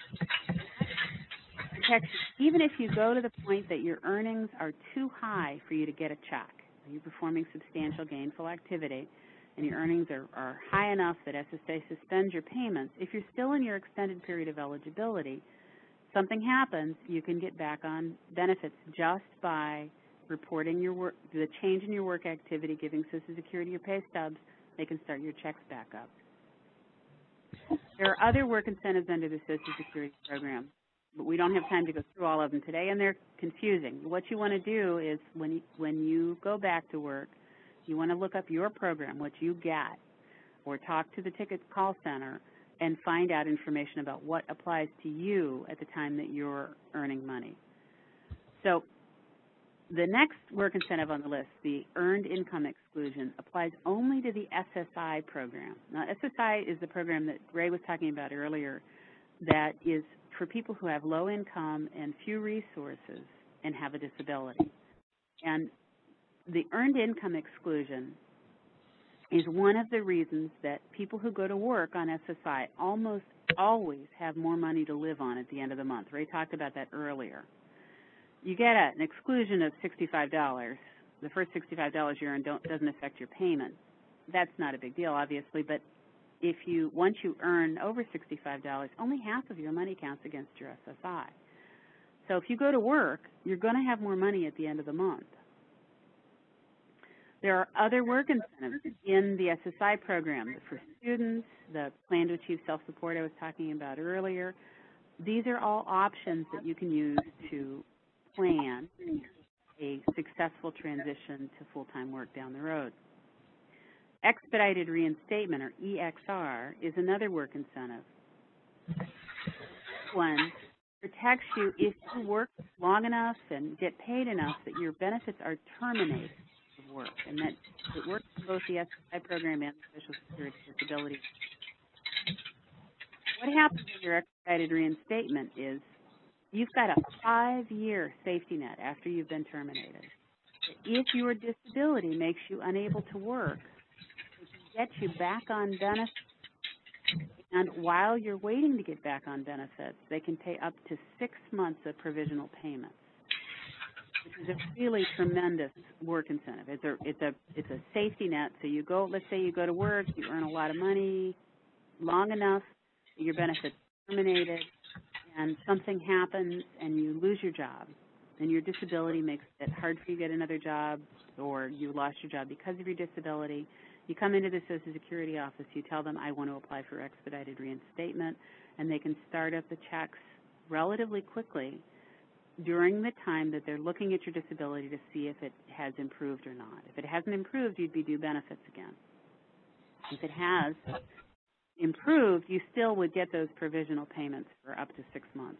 Protects you even if you go to the point that your earnings are too high for you to get a check. You're performing substantial gainful activity, and your earnings are, are high enough that S S A suspends your payments. If you're still in your extended period of eligibility, something happens, you can get back on benefits just by reporting your work, the change in your work activity, giving Social Security your pay stubs. They can start your checks back up. There are other work incentives under the Social Security program, but we don't have time to go through all of them today, and they're confusing. What you want to do is when you, when you go back to work, you want to look up your program, what you get, or talk to the ticket call center and find out information about what applies to you at the time that you're earning money. So the next work incentive on the list, the Earned Income Exclusion, applies only to the S S I program. Now, S S I is the program that Ray was talking about earlier that is for people who have low income and few resources and have a disability. And the Earned Income Exclusion is one of the reasons that people who go to work on S S I almost always have more money to live on at the end of the month. Ray talked about that earlier. You get a, an exclusion of sixty-five dollars. The first sixty-five dollars you earn don't, doesn't affect your payment. That's not a big deal, obviously, but if you once you earn over sixty-five dollars, only half of your money counts against your S S I. So if you go to work, you're going to have more money at the end of the month. There are other work incentives in the S S I program for students, the Plan to Achieve Self-Support I was talking about earlier. These are all options that you can use to plan a successful transition to full-time work down the road. Expedited Reinstatement, or E X R, is another work incentive. This one protects you if you work long enough and get paid enough that your benefits are terminated of work, and that it works for both the S S I program and the Social Security Disability. What happens in your expedited reinstatement is you've got a five-year safety net after you've been terminated. If your disability makes you unable to work, it can get you back on benefits. And while you're waiting to get back on benefits, they can pay up to six months of provisional payments, which is a really tremendous work incentive. It's a, it's a, it's a safety net. So you go, let's say you go to work, you earn a lot of money long enough, your benefits are terminated, and something happens and you lose your job, and your disability makes it hard for you to get another job, or you lost your job because of your disability. You come into the Social Security office, you tell them, I want to apply for expedited reinstatement, and they can start up the checks relatively quickly during the time that they're looking at your disability to see if it has improved or not. If it hasn't improved, you'd be due benefits again. If it has improved, you still would get those provisional payments for up to six months.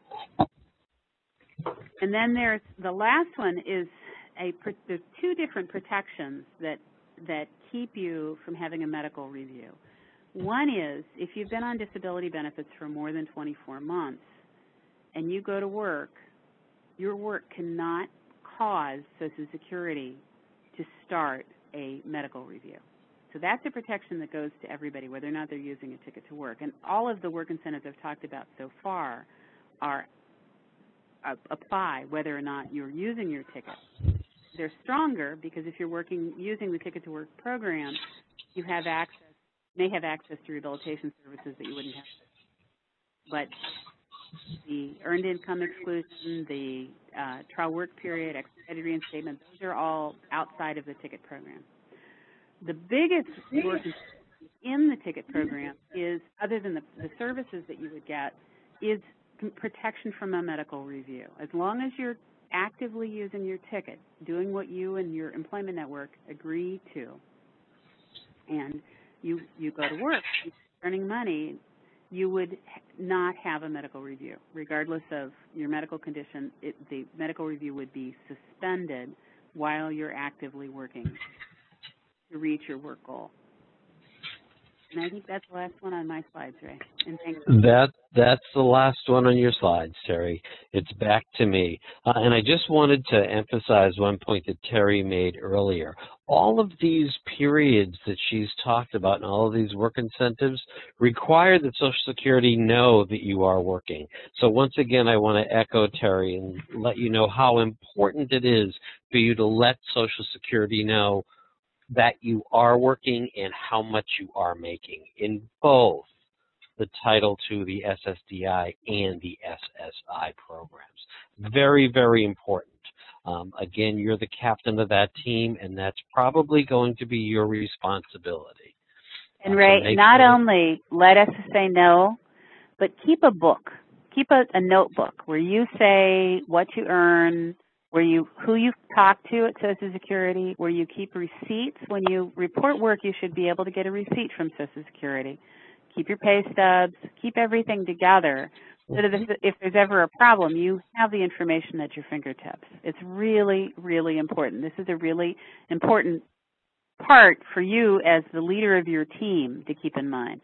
And then there's the last one is a, there's two different protections that that keep you from having a medical review. One is if you've been on disability benefits for more than twenty-four months and you go to work, your work cannot cause Social Security to start a medical review. So that's a protection that goes to everybody, whether or not they're using a ticket to work. And all of the work incentives I've talked about so far are uh, apply whether or not you're using your ticket. They're stronger because if you're working using the Ticket to Work program, you have access, may have access to rehabilitation services that you wouldn't have. But the Earned Income Exclusion, the uh, trial work period, expedited reinstatement, those are all outside of the ticket program. The biggest work in the ticket program is, other than the, the services that you would get, is protection from a medical review. As long as you're actively using your ticket, doing what you and your employment network agree to, and you, you go to work, you're earning money, you would not have a medical review. Regardless of your medical condition, it, the medical review would be suspended while you're actively working to reach your work goal. And I think that's the last one on my slides, Ray. And thanks. That, that's the last one on your slides, Terry. It's back to me. Uh, and I just wanted to emphasize one point that Terry made earlier. All of these periods that she's talked about and all of these work incentives require that Social Security know that you are working. So once again, I want to echo Terry and let you know how important it is for you to let Social Security know that you are working and how much you are making in both the Title two, the S S D I, and the S S I programs. Very, very important. Um, again, you're the captain of that team, and that's probably going to be your responsibility. And Ray, uh, so not sure only let us say no, but keep a book. Keep a, a notebook where you say what you earn, where you who you talk to at Social Security, where you keep receipts. When you report work, you should be able to get a receipt from Social Security. Keep your pay stubs. Keep everything together so that if, if there's ever a problem, you have the information at your fingertips. It's really, really important. This is a really important part for you as the leader of your team to keep in mind.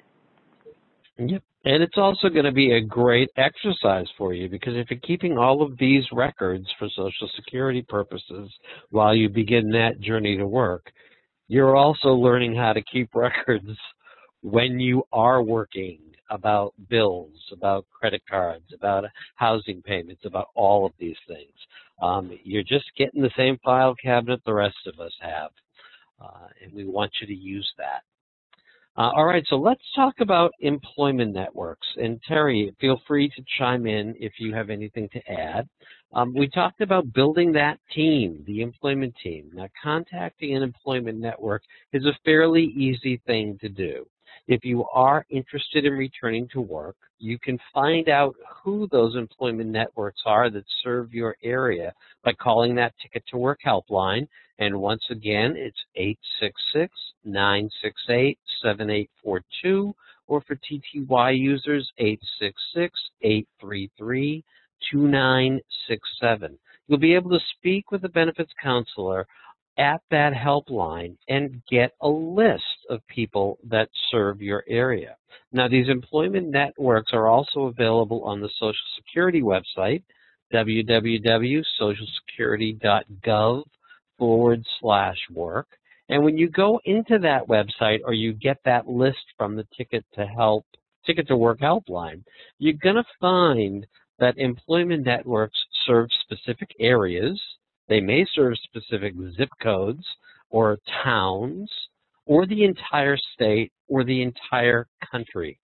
Yep. And it's also going to be a great exercise for you because if you're keeping all of these records for Social Security purposes while you begin that journey to work, you're also learning how to keep records when you are working about bills, about credit cards, about housing payments, about all of these things. Um, you're just getting the same file cabinet the rest of us have, uh, and we want you to use that. Uh, all right, so let's talk about employment networks. And Terry, feel free to chime in if you have anything to add. Um, we talked about building that team, the employment team. Now, contacting an employment network is a fairly easy thing to do. If you are interested in returning to work, you can find out who those employment networks are that serve your area by calling that Ticket to Work helpline. And once again, it's eight six six, nine six eight, seven eight four two, or for T T Y users, eight six six, eight three three, two nine six seven. You'll be able to speak with a benefits counselor at that helpline and get a list of people that serve your area. Now, these employment networks are also available on the Social Security website, w w w dot social security dot gov forward slash work. And when you go into that website or you get that list from the Ticket to Help, Ticket to Work helpline, you're going to find that employment networks serve specific areas. They may serve specific zip codes or towns or the entire state or the entire country.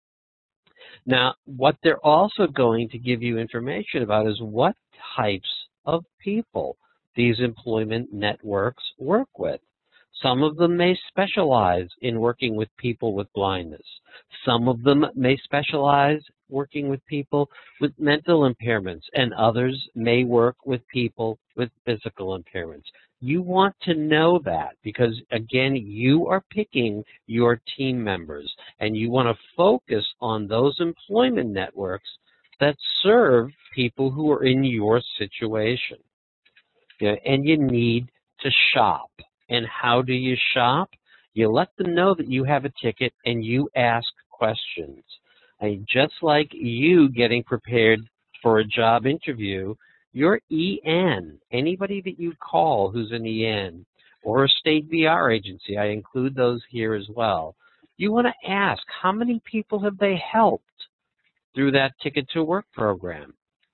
Now, what they're also going to give you information about is what types of people these employment networks work with. Some of them may specialize in working with people with blindness. Some of them may specialize working with people with mental impairments, and others may work with people with physical impairments. You want to know that because, again, you are picking your team members, and you want to focus on those employment networks that serve people who are in your situation. You know, and you need to shop. And how do you shop? You let them know that you have a ticket and you ask questions. And just like you getting prepared for a job interview, your E N, anybody that you call who's an E N, or a state V R agency, I include those here as well, you want to ask, how many people have they helped through that Ticket to Work program?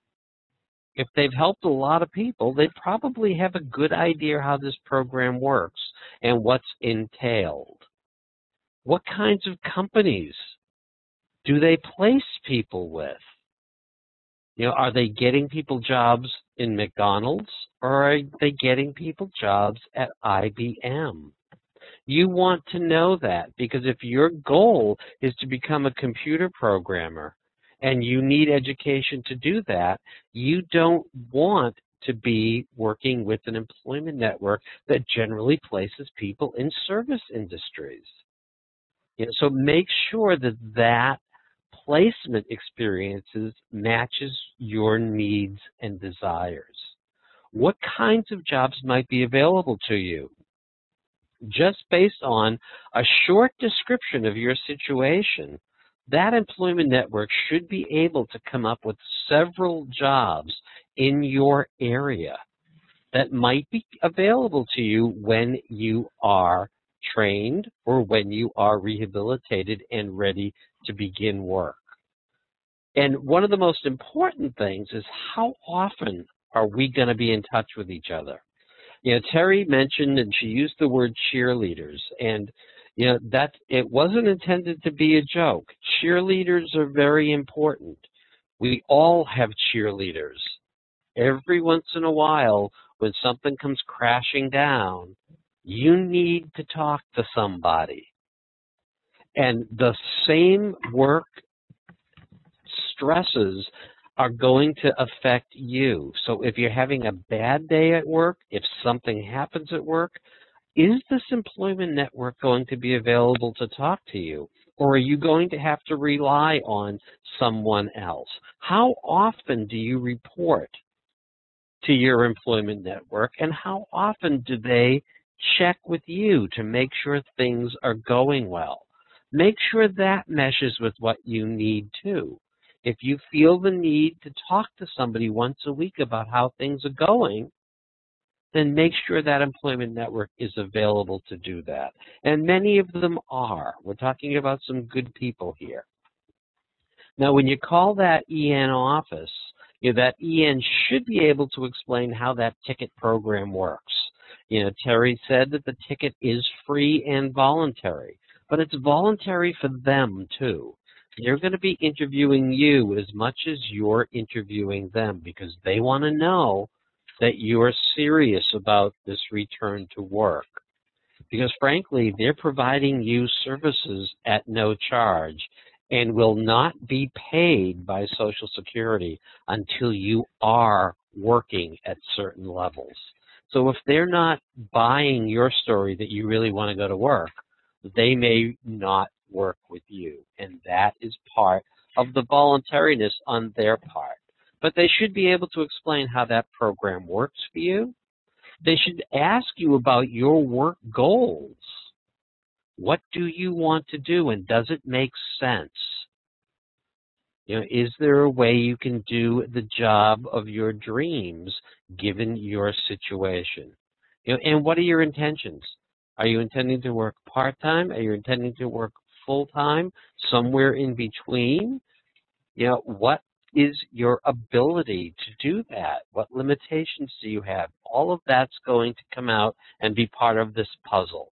If they've helped a lot of people, they probably have a good idea how this program works and what's entailed. What kinds of companies do they place people with? You know, are they getting people jobs in McDonald's or are they getting people jobs at I B M? You want to know that because if your goal is to become a computer programmer and you need education to do that, you don't want to be working with an employment network that generally places people in service industries. You know, so make sure that that placement experiences matches your needs and desires. What kinds of jobs might be available to you? Just based on a short description of your situation, that employment network should be able to come up with several jobs in your area that might be available to you when you are trained or when you are rehabilitated and ready to begin work. And one of the most important things is how often are we going to be in touch with each other? You know, Terry mentioned, and she used the word cheerleaders, and you know that it wasn't intended to be a joke. Cheerleaders are very important. We all have cheerleaders. Every once in a while, when something comes crashing down, you need to talk to somebody. And the same work stresses are going to affect you. So if you're having a bad day at work, if something happens at work, is this employment network going to be available to talk to you? Or are you going to have to rely on someone else? How often do you report to your employment network, and how often do they check with you to make sure things are going well? Make sure that meshes with what you need too. If you feel the need to talk to somebody once a week about how things are going, then make sure that employment network is available to do that. And many of them are. We're talking about some good people here. Now, when you call that E N office, you know, that E N should be able to explain how that ticket program works. You know, Terry said that the ticket is free and voluntary, but it's voluntary for them too. They're going to be interviewing you as much as you're interviewing them because they want to know that you're serious about this return to work. Because frankly, they're providing you services at no charge and will not be paid by Social Security until you are working at certain levels. So if they're not buying your story that you really want to go to work, they may not work with you, and that is part of the voluntariness on their part. But they should be able to explain how that program works for you. They should ask you about your work goals. What do you want to do, and does it make sense? You know, is there a way you can do the job of your dreams given your situation? You know, and what are your intentions? Are you intending to work part-time? Are you intending to work full-time? Somewhere in between? You know, what is your ability to do that? What limitations do you have? All of that's going to come out and be part of this puzzle.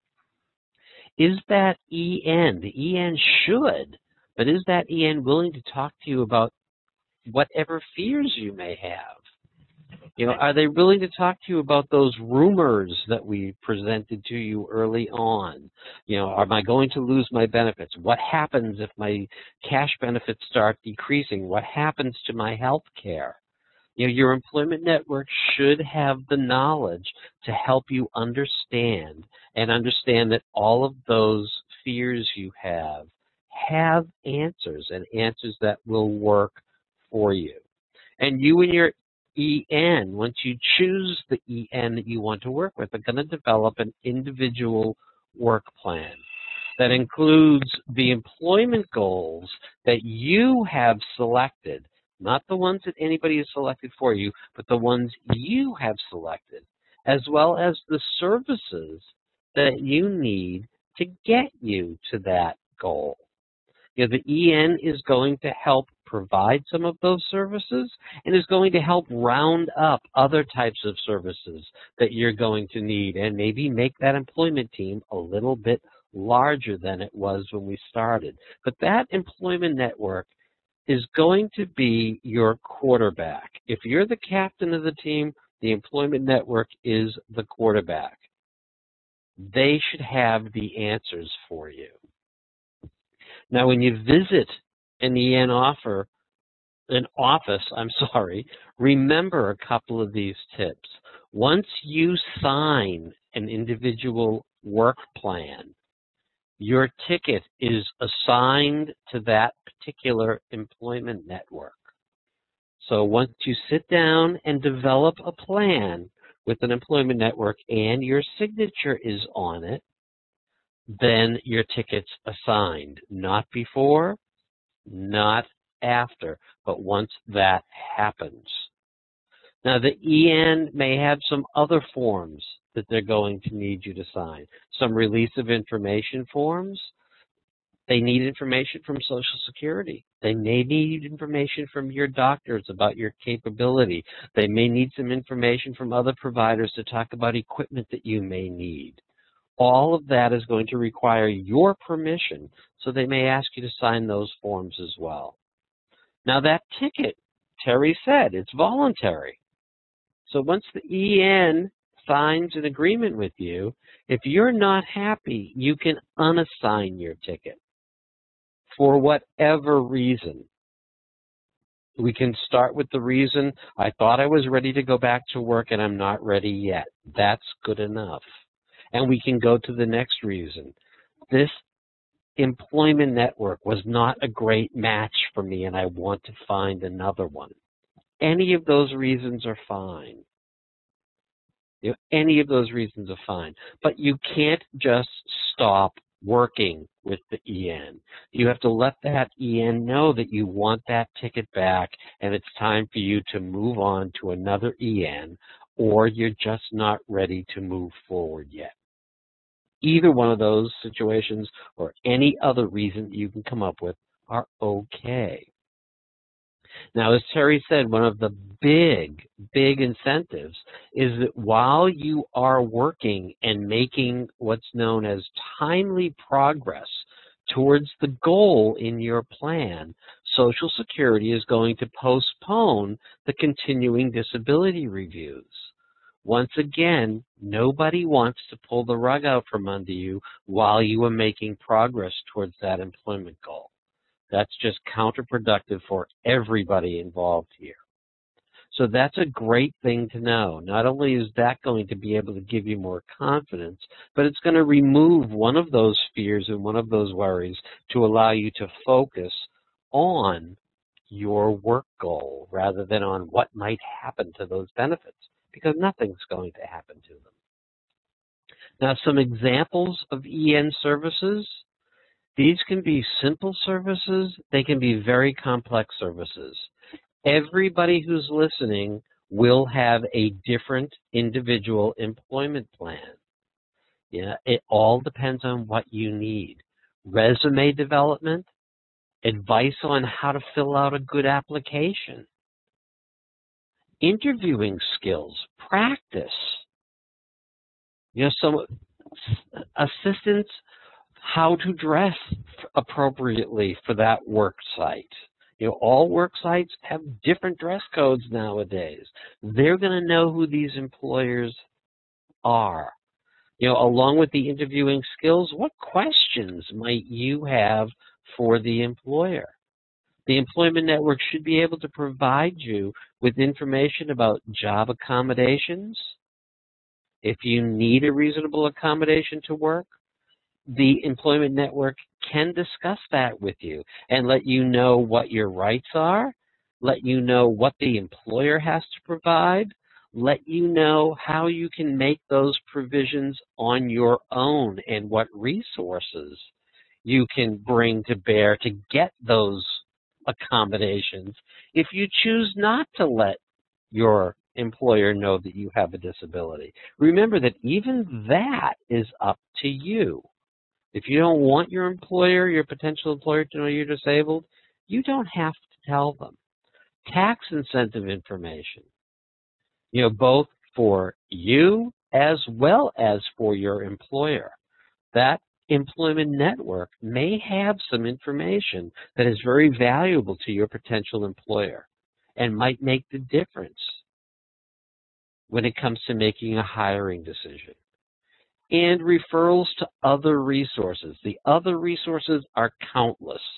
Is that E N, the E N should, but is that E N willing to talk to you about whatever fears you may have? You know, are they willing to talk to you about those rumors that we presented to you early on? You know, am I going to lose my benefits? What happens if my cash benefits start decreasing? What happens to my health care? You know, your employment network should have the knowledge to help you understand and understand that all of those fears you have have answers, and answers that will work for you. And you and your E N, once you choose the E N that you want to work with, are going to develop an individual work plan that includes the employment goals that you have selected, not the ones that anybody has selected for you, but the ones you have selected, as well as the services that you need to get you to that goal. You know, the E N is going to help provide some of those services and is going to help round up other types of services that you're going to need and maybe make that employment team a little bit larger than it was when we started. But that employment network is going to be your quarterback. If you're the captain of the team, the employment network is the quarterback. They should have the answers for you. Now, when you visit an E N offer, an office, I'm sorry, remember a couple of these tips. Once you sign an individual work plan, your ticket is assigned to that particular employment network. So once you sit down and develop a plan with an employment network and your signature is on it, then your ticket's assigned. Not before, not after, but once that happens. Now, the E N may have some other forms that they're going to need you to sign. Some release of information forms. They need information from Social Security. They may need information from your doctors about your capability. They may need some information from other providers to talk about equipment that you may need. All of that is going to require your permission, so they may ask you to sign those forms as well. Now, that ticket, Terry said, it's voluntary. So once the E N signs an agreement with you, if you're not happy, you can unassign your ticket for whatever reason. We can start with the reason, I thought I was ready to go back to work and I'm not ready yet. That's good enough. And we can go to the next reason. This employment network was not a great match for me and I want to find another one. Any of those reasons are fine. You know, any of those reasons are fine. But you can't just stop working with the E N. You have to let that E N know that you want that ticket back and it's time for you to move on to another E N, or you're just not ready to move forward yet. Either one of those situations or any other reason you can come up with are okay. Now, as Terry said, one of the big, big incentives is that while you are working and making what's known as timely progress towards the goal in your plan, Social Security is going to postpone the continuing disability reviews. Once again, nobody wants to pull the rug out from under you while you are making progress towards that employment goal. That's just counterproductive for everybody involved here. So that's a great thing to know. Not only is that going to be able to give you more confidence, but it's going to remove one of those fears and one of those worries to allow you to focus on your work goal rather than on what might happen to those benefits, because nothing's going to happen to them. Now, some examples of E N services. These can be simple services. They can be very complex services. Everybody who's listening will have a different individual employment plan. Yeah, it all depends on what you need. Resume development, advice on how to fill out a good application, interviewing skills, practice, you know, some assistance how to dress appropriately for that work site. You know, all work sites have different dress codes nowadays. They're going to know who these employers are. You know, along with the interviewing skills, what questions might you have for the employer? The employment network should be able to provide you with information about job accommodations. If you need a reasonable accommodation to work, the employment network can discuss that with you and let you know what your rights are, let you know what the employer has to provide, let you know how you can make those provisions on your own and what resources you can bring to bear to get those accommodations if you choose not to let your employer know that you have a disability. Remember that even that is up to you. If you don't want your employer, your potential employer, to know you're disabled, you don't have to tell them. Tax incentive information, you know, both for you as well as for your employer. That employment network may have some information that is very valuable to your potential employer and might make the difference when it comes to making a hiring decision. And referrals to other resources. The other resources are countless.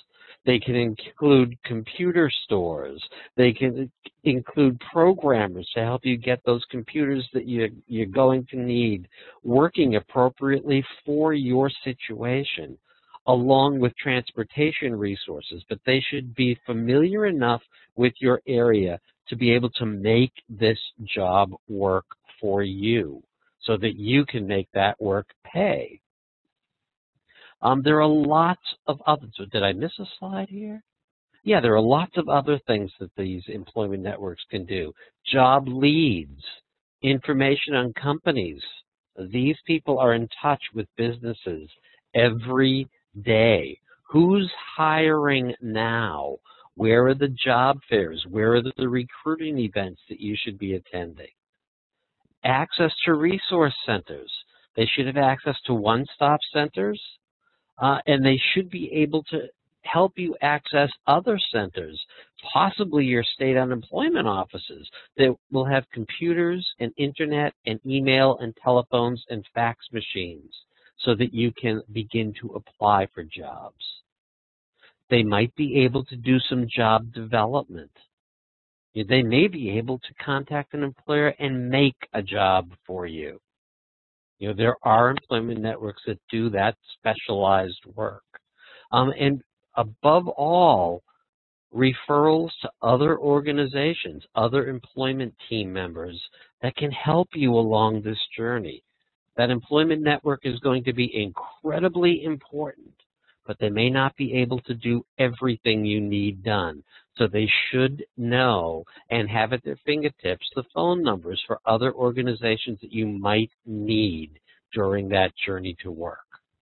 They can include computer stores. They can include programmers to help you get those computers that you, you're going to need working appropriately for your situation, along with transportation resources. But they should be familiar enough with your area to be able to make this job work for you so that you can make that work pay. Um, there are lots of others. So did I miss a slide here? Yeah, there are lots of other things that these employment networks can do. Job leads, information on companies. These people are in touch with businesses every day. Who's hiring now? Where are the job fairs? Where are the recruiting events that you should be attending? Access to resource centers. They should have access to one-stop centers. Uh, and they should be able to help you access other centers, possibly your state unemployment offices that will have computers and internet and email and telephones and fax machines so that you can begin to apply for jobs. They might be able to do some job development. They may be able to contact an employer and make a job for you. You know, there are employment networks that do that specialized work. Um, and above all, referrals to other organizations, other employment team members that can help you along this journey. That employment network is going to be incredibly important, but they may not be able to do everything you need done. So they should know and have at their fingertips the phone numbers for other organizations that you might need during that journey to work.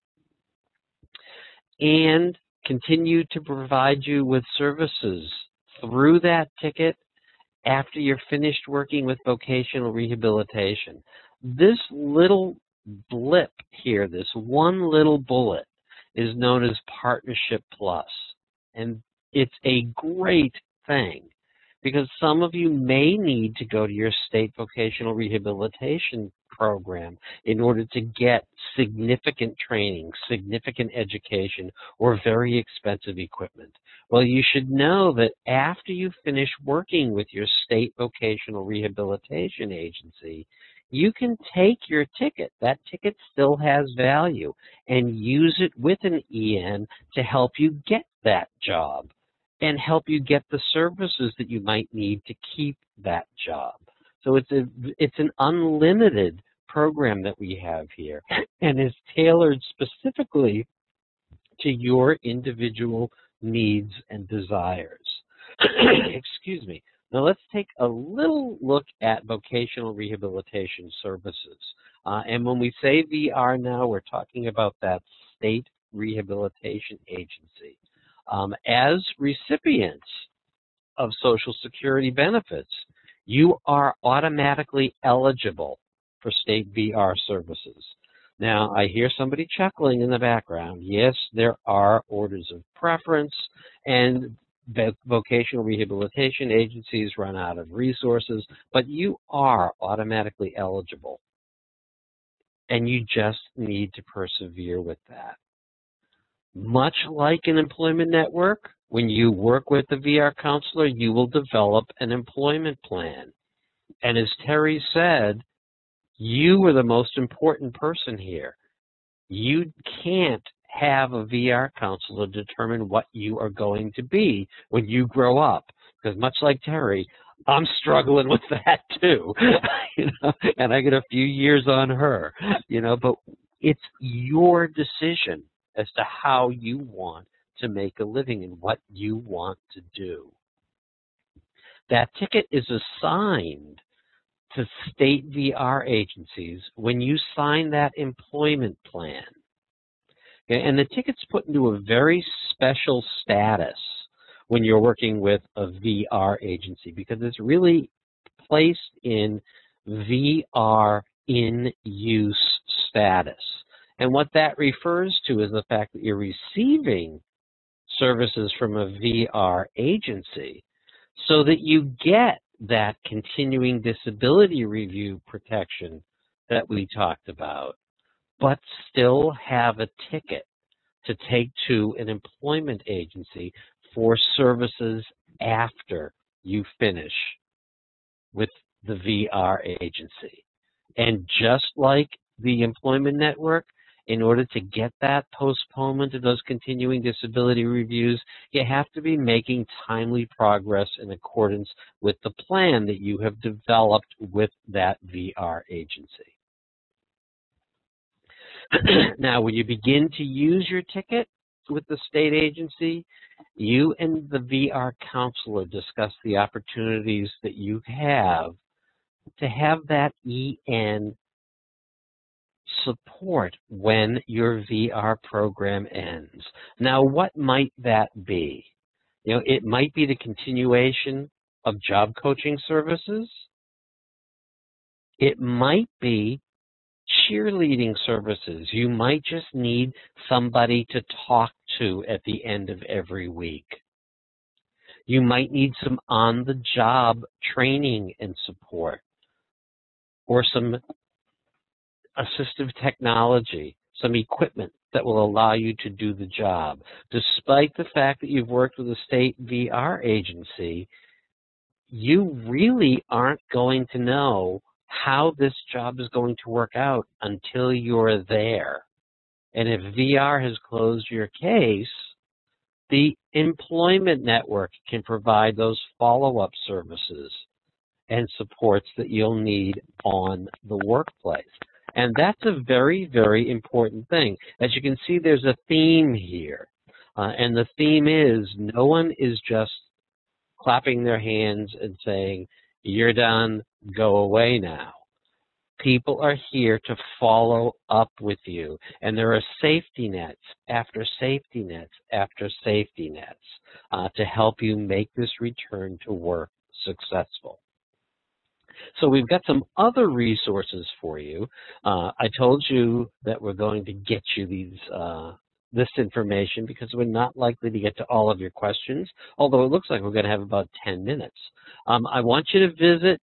And continue to provide you with services through that ticket after you're finished working with vocational rehabilitation. This little blip here, this one little bullet, is known as Partnership Plus. And it's a great thing because some of you may need to go to your state vocational rehabilitation program in order to get significant training, significant education, or very expensive equipment. Well, you should know that after you finish working with your state vocational rehabilitation agency, you can take your ticket. That ticket still has value and use it with an E N to help you get that job and help you get the services that you might need to keep that job. So it's a, it's an unlimited program that we have here and is tailored specifically to your individual needs and desires. Excuse me. Now let's take a little look at vocational rehabilitation services. Uh, and when we say V R now, we're talking about that state rehabilitation agency. Um, as recipients of Social Security benefits, you are automatically eligible for state V R services. Now, I hear somebody chuckling in the background. Yes, there are orders of preference, and vocational rehabilitation agencies run out of resources, but you are automatically eligible, and you just need to persevere with that. Much like an employment network, when you work with the V R counselor, you will develop an employment plan. And as Terry said, you are the most important person here. You can't have a V R counselor determine what you are going to be when you grow up. Because much like Terry, I'm struggling with that too. you know, and I get a few years on her. You know, but it's your decision as to how you want to make a living and what you want to do. That ticket is assigned to state V R agencies when you sign that employment plan. Okay? And the ticket's put into a very special status when you're working with a V R agency because it's really placed in V R in use status. And what that refers to is the fact that you're receiving services from a V R agency so that you get that continuing disability review protection that we talked about, but still have a ticket to take to an employment agency for services after you finish with the V R agency. And just like the Employment Network, in order to get that postponement of those continuing disability reviews, you have to be making timely progress in accordance with the plan that you have developed with that V R agency. Now, when you begin to use your ticket with the state agency, you and the V R counselor discuss the opportunities that you have to have that E N support when your V R program ends. Now, what might that be? You know, it might be the continuation of job coaching services. It might be cheerleading services. You might just need somebody to talk to at the end of every week. You might need some on-the-job training and support, or some assistive technology, some equipment that will allow you to do the job. Despite the fact that you've worked with a state V R agency, you really aren't going to know how this job is going to work out until you're there. And if V R has closed your case, the Employment Network can provide those follow-up services and supports that you'll need on the workplace. And that's a very, very important thing. As you can see, there's a theme here. Uh, and the theme is no one is just clapping their hands and saying, you're done, go away now. People are here to follow up with you. And there are safety nets after safety nets after safety nets uh, to help you make this return to work successful. So we've got some other resources for you. Uh, I told you that we're going to get you these uh, this information because we're not likely to get to all of your questions, although it looks like we're going to have about ten minutes. Um, I want you to visit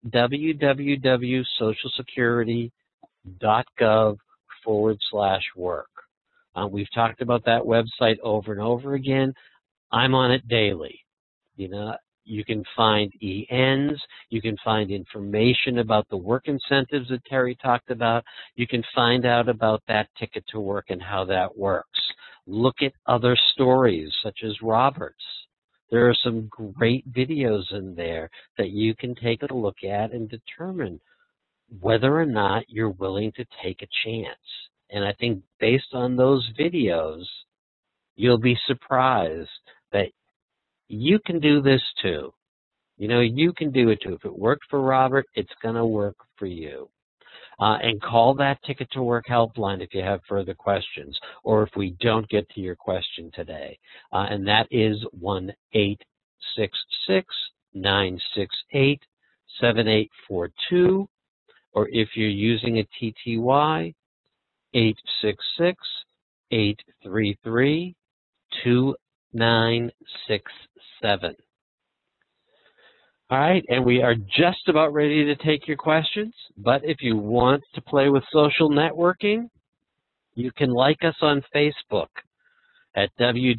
www.socialsecurity.gov forward slash work. Uh, we've talked about that website over and over again. I'm on it daily. You know, you can find E Ns. You can find information about the work incentives that Terry talked about. You can find out about that ticket to work and how that works. Look at other stories, such as Robert's. There are some great videos in there that you can take a look at and determine whether or not you're willing to take a chance. And I think based on those videos, you'll be surprised that you can do this too. You know, you can do it too. If it worked for Robert, it's going to work for you. Uh, and call that Ticket to Work helpline if you have further questions, or if we don't get to your question today. Uh, and that is one eight six six, nine six eight, seven eight four two, or if you're using a T T Y, eight six six, eight three three, two nine six seven. All right, and we are just about ready to take your questions, but if you want to play with social networking, you can like us on Facebook at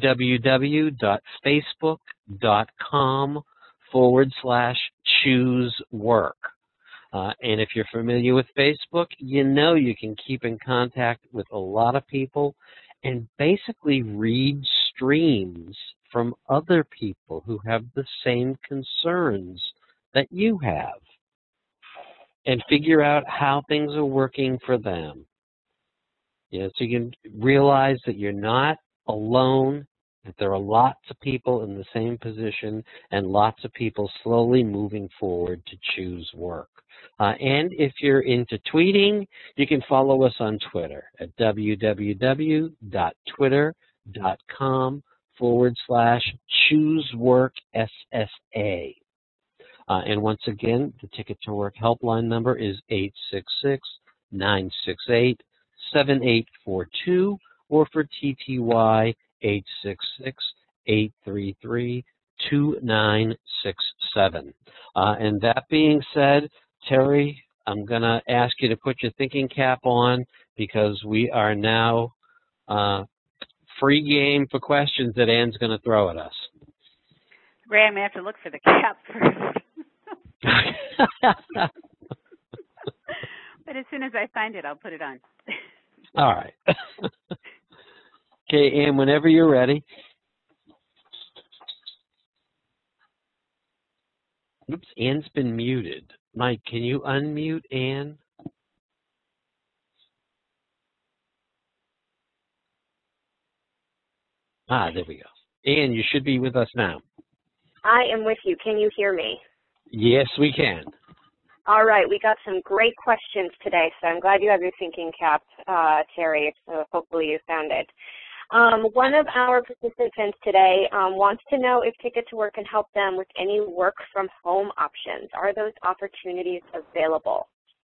www.facebook.com forward slash choose work. Uh, and if you're familiar with Facebook, you know you can keep in contact with a lot of people and basically read streams from other people who have the same concerns that you have and figure out how things are working for them. You know, so you can realize that you're not alone, that there are lots of people in the same position and lots of people slowly moving forward to choose work. Uh, and if you're into tweeting, you can follow us on Twitter at www.twitter.com forward slash choose work S S A. Uh, and once again, the Ticket to Work helpline number is eight six six, nine six eight, seven eight four two, or for T T Y, eight six six, eight three three, two nine six seven. Uh, and that being said, Terry, I'm going to ask you to put your thinking cap on because we are now uh, free game for questions that Ann's going to throw at us. Ray, I'm going to have to look for the cap first. But as soon as I find it, I'll put it on. All right. Okay, Ann, whenever you're ready. Oops, Ann's been muted. Mike, can you unmute Ann? Ah, there we go. Ann, you should be with us now. I am with you. Can you hear me? Yes, we can. All right. We got some great questions today, so I'm glad you have your thinking cap, uh, Terry. So hopefully you found it. Um, one of our participants today um, wants to know if Ticket to Work can help them with any work from home options. Are those opportunities available?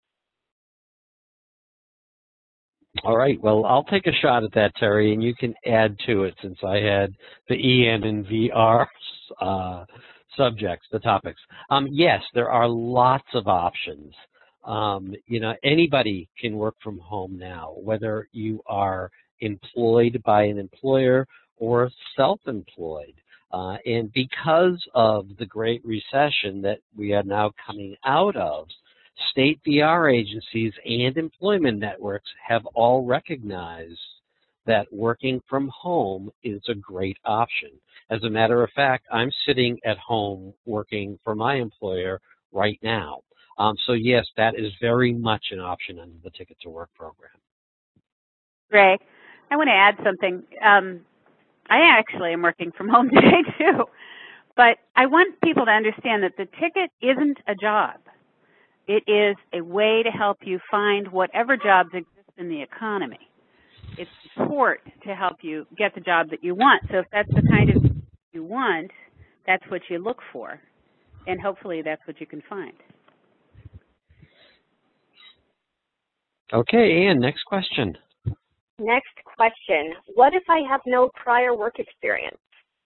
All right. Well, I'll take a shot at that, Terry, and you can add to it since I had the E N and V R uh, subjects, the topics. Um, yes, there are lots of options. Um, you know, anybody can work from home now, whether you are employed by an employer or self-employed. Uh, and because of the Great Recession that we are now coming out of, state V R agencies and employment networks have all recognized that working from home is a great option. As a matter of fact, I'm sitting at home working for my employer right now. Um, so yes, that is very much an option under the Ticket to Work program. Ray, I want to add something. Um, I actually am working from home today too, but I want people to understand that the ticket isn't a job. It is a way to help you find whatever jobs exist in the economy. It's support to help you get the job that you want. So if that's the kind of you want, that's what you look for, and hopefully that's what you can find. Okay, Ann, next question. Next question. What if I have no prior work experience?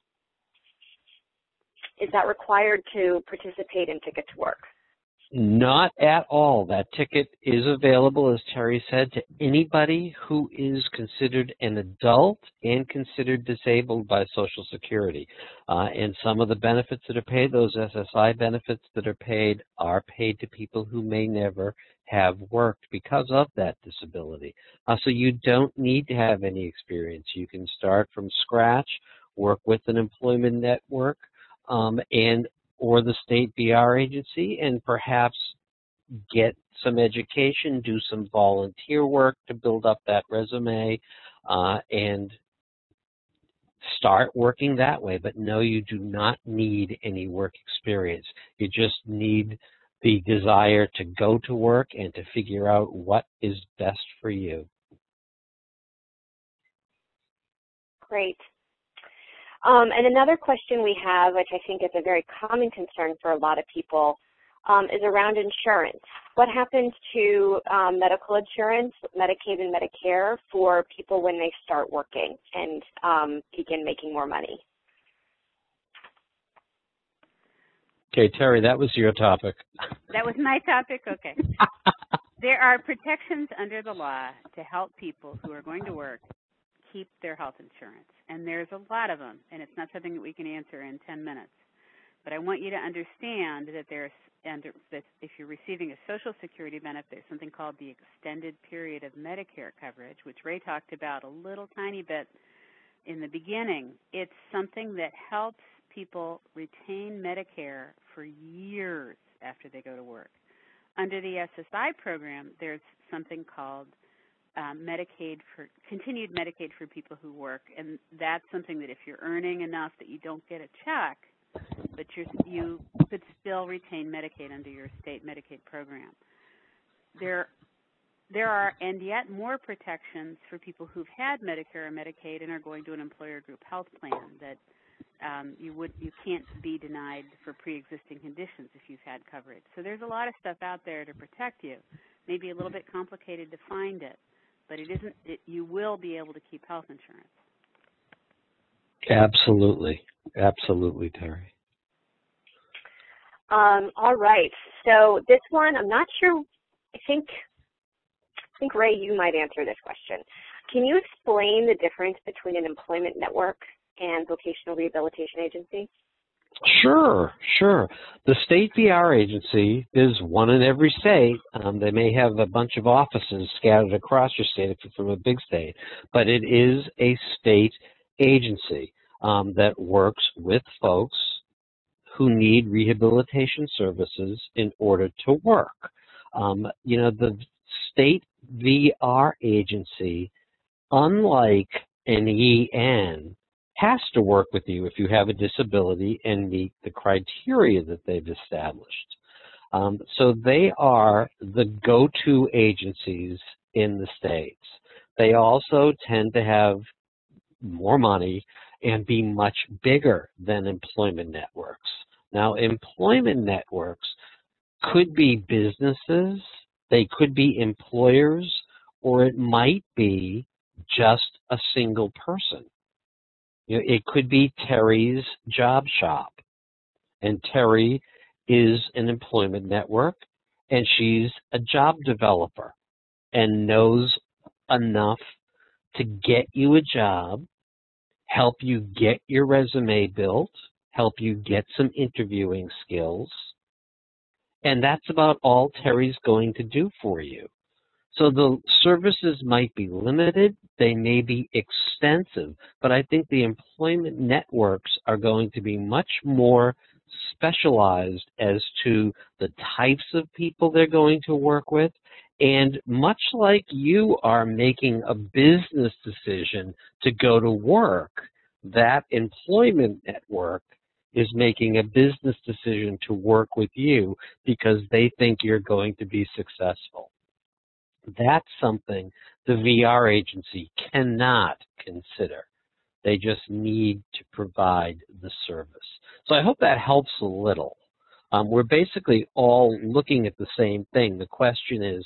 Is that required to participate in Ticket to Work? Not at all. That ticket is available, as Terry said, to anybody who is considered an adult and considered disabled by Social Security. Uh, and some of the benefits that are paid, those S S I benefits that are paid, are paid to people who may never have worked because of that disability. Uh, so you don't need to have any experience. You can start from scratch, work with an employment network, um, and or the state V R agency, and perhaps get some education, do some volunteer work to build up that resume, uh, and start working that way. But no, you do not need any work experience. You just need the desire to go to work and to figure out what is best for you. Great. Um, and another question we have, which I think is a very common concern for a lot of people, um, is around insurance. What happens to um, medical insurance, Medicaid and Medicare, for people when they start working and um, begin making more money? Okay, Terry, that was your topic. That was my topic? Okay. There are protections under the law to help people who are going to work keep their health insurance. And there's a lot of them, and it's not something that we can answer in ten minutes. But I want you to understand that there's, and that if you're receiving a Social Security benefit, there's something called the extended period of Medicare coverage, which Ray talked about a little tiny bit in the beginning. It's something that helps people retain Medicare for years after they go to work. Under the S S I program, there's something called Um, Medicaid for continued Medicaid for people who work, and that's something that if you're earning enough that you don't get a check, but you're, you could still retain Medicaid under your state Medicaid program. There, there are, and yet more protections for people who've had Medicare or Medicaid and are going to an employer group health plan that um, you would, you can't be denied for pre-existing conditions if you've had coverage. So there's a lot of stuff out there to protect you. Maybe a little bit complicated to find it, but it isn't. It, you will be able to keep health insurance. Absolutely, absolutely, Terry. Um, all right. So this one, I'm not sure. I think, I think Ray, you might answer this question. Can you explain the difference between an employment network and vocational rehabilitation agency? Sure, sure. The state V R agency is one in every state. Um, they may have a bunch of offices scattered across your state if you're from a big state, but it is a state agency um, that works with folks who need rehabilitation services in order to work. Um, you know, the state V R agency, unlike an E N, has to work with you if you have a disability and meet the criteria that they've established. Um, so they are the go-to agencies in the states. They also tend to have more money and be much bigger than employment networks. Now, employment networks could be businesses, they could be employers, or it might be just a single person. You know, it could be Terry's Job Shop, and Terry is an employment network, and she's a job developer and knows enough to get you a job, help you get your resume built, help you get some interviewing skills, and that's about all Terry's going to do for you. So the services might be limited, they may be extensive, but I think the employment networks are going to be much more specialized as to the types of people they're going to work with. And much like you are making a business decision to go to work, that employment network is making a business decision to work with you because they think you're going to be successful. That's something the V R agency cannot consider. They just need to provide the service. So I hope that helps a little. Um, we're basically all looking at the same thing. The question is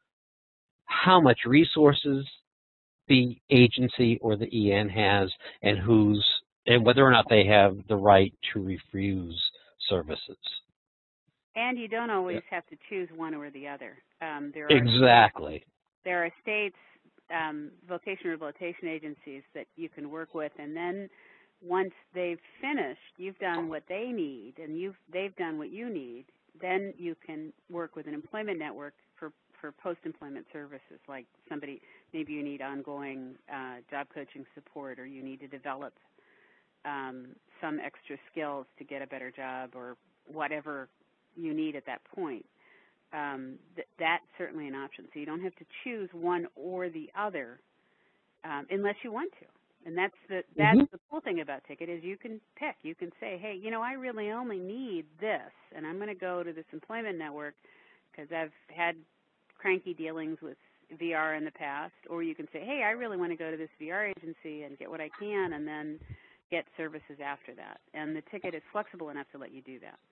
how much resources the agency or the E N has, and who's and whether or not they have the right to refuse services. And you don't always have to choose one or the other. Um, there are exactly. There are states, um, vocational rehabilitation agencies that you can work with, and then once they've finished, you've done what they need, and you've they've done what you need, then you can work with an employment network for, for post-employment services, like somebody, maybe you need ongoing uh, job coaching support, or you need to develop um, some extra skills to get a better job, or whatever you need at that point. Um, th that's certainly an option. So you don't have to choose one or the other um, unless you want to. And that's the that's mm-hmm. the cool thing about Ticket is you can pick. You can say, hey, you know, I really only need this, and I'm going to go to this employment network because I've had cranky dealings with V R in the past. Or you can say, hey, I really want to go to this V R agency and get what I can, and then get services after that. And the Ticket is flexible enough to let you do that.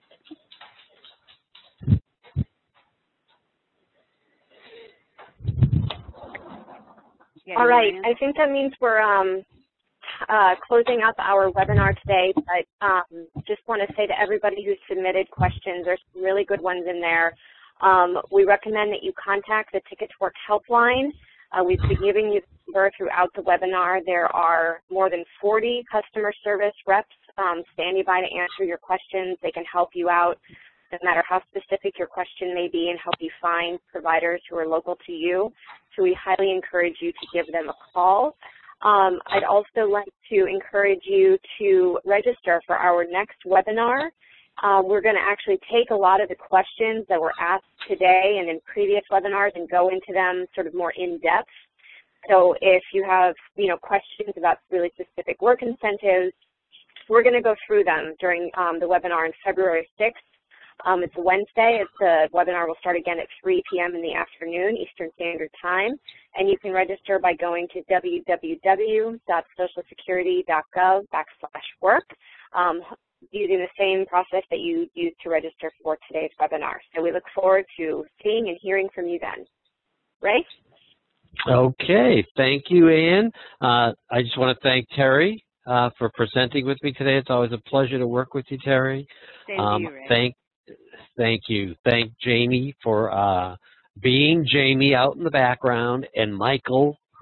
Yeah, all right. I think that means we're um, uh, closing up our webinar today, but um, just want to say to everybody who submitted questions, there's some really good ones in there. Um, we recommend that you contact the Ticket to Work helpline. Uh, we've been giving you the number throughout the webinar. There are more than forty customer service reps um, standing by to answer your questions. They can help you out no matter how specific your question may be, and help you find providers who are local to you. So we highly encourage you to give them a call. Um, I'd also like to encourage you to register for our next webinar. Uh, we're going to actually take a lot of the questions that were asked today and in previous webinars and go into them sort of more in depth. So if you have, you know, questions about really specific work incentives, we're going to go through them during um, the webinar on February sixth. Um, it's Wednesday. It's the webinar will start again at three p m in the afternoon, Eastern Standard Time. And you can register by going to w w w dot social security dot gov backslash work, um, using the same process that you used to register for today's webinar. So we look forward to seeing and hearing from you then. Ray? Okay. Thank you, Ann. Uh, I just want to thank Terry uh, for presenting with me today. It's always a pleasure to work with you, Terry. Same um, to you, Ray. Thank Thank you. Thank Jamie for uh, being Jamie out in the background, and Michael,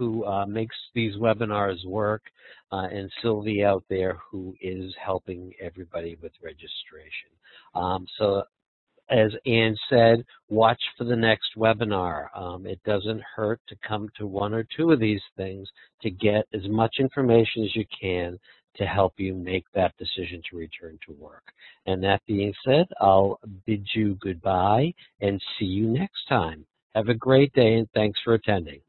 who uh, makes these webinars work, uh, and Sylvie out there who is helping everybody with registration. Um, so as Ann said, watch for the next webinar. Um, it doesn't hurt to come to one or two of these things to get as much information as you can to help you make that decision to return to work. And that being said, I'll bid you goodbye and see you next time. Have a great day, and thanks for attending.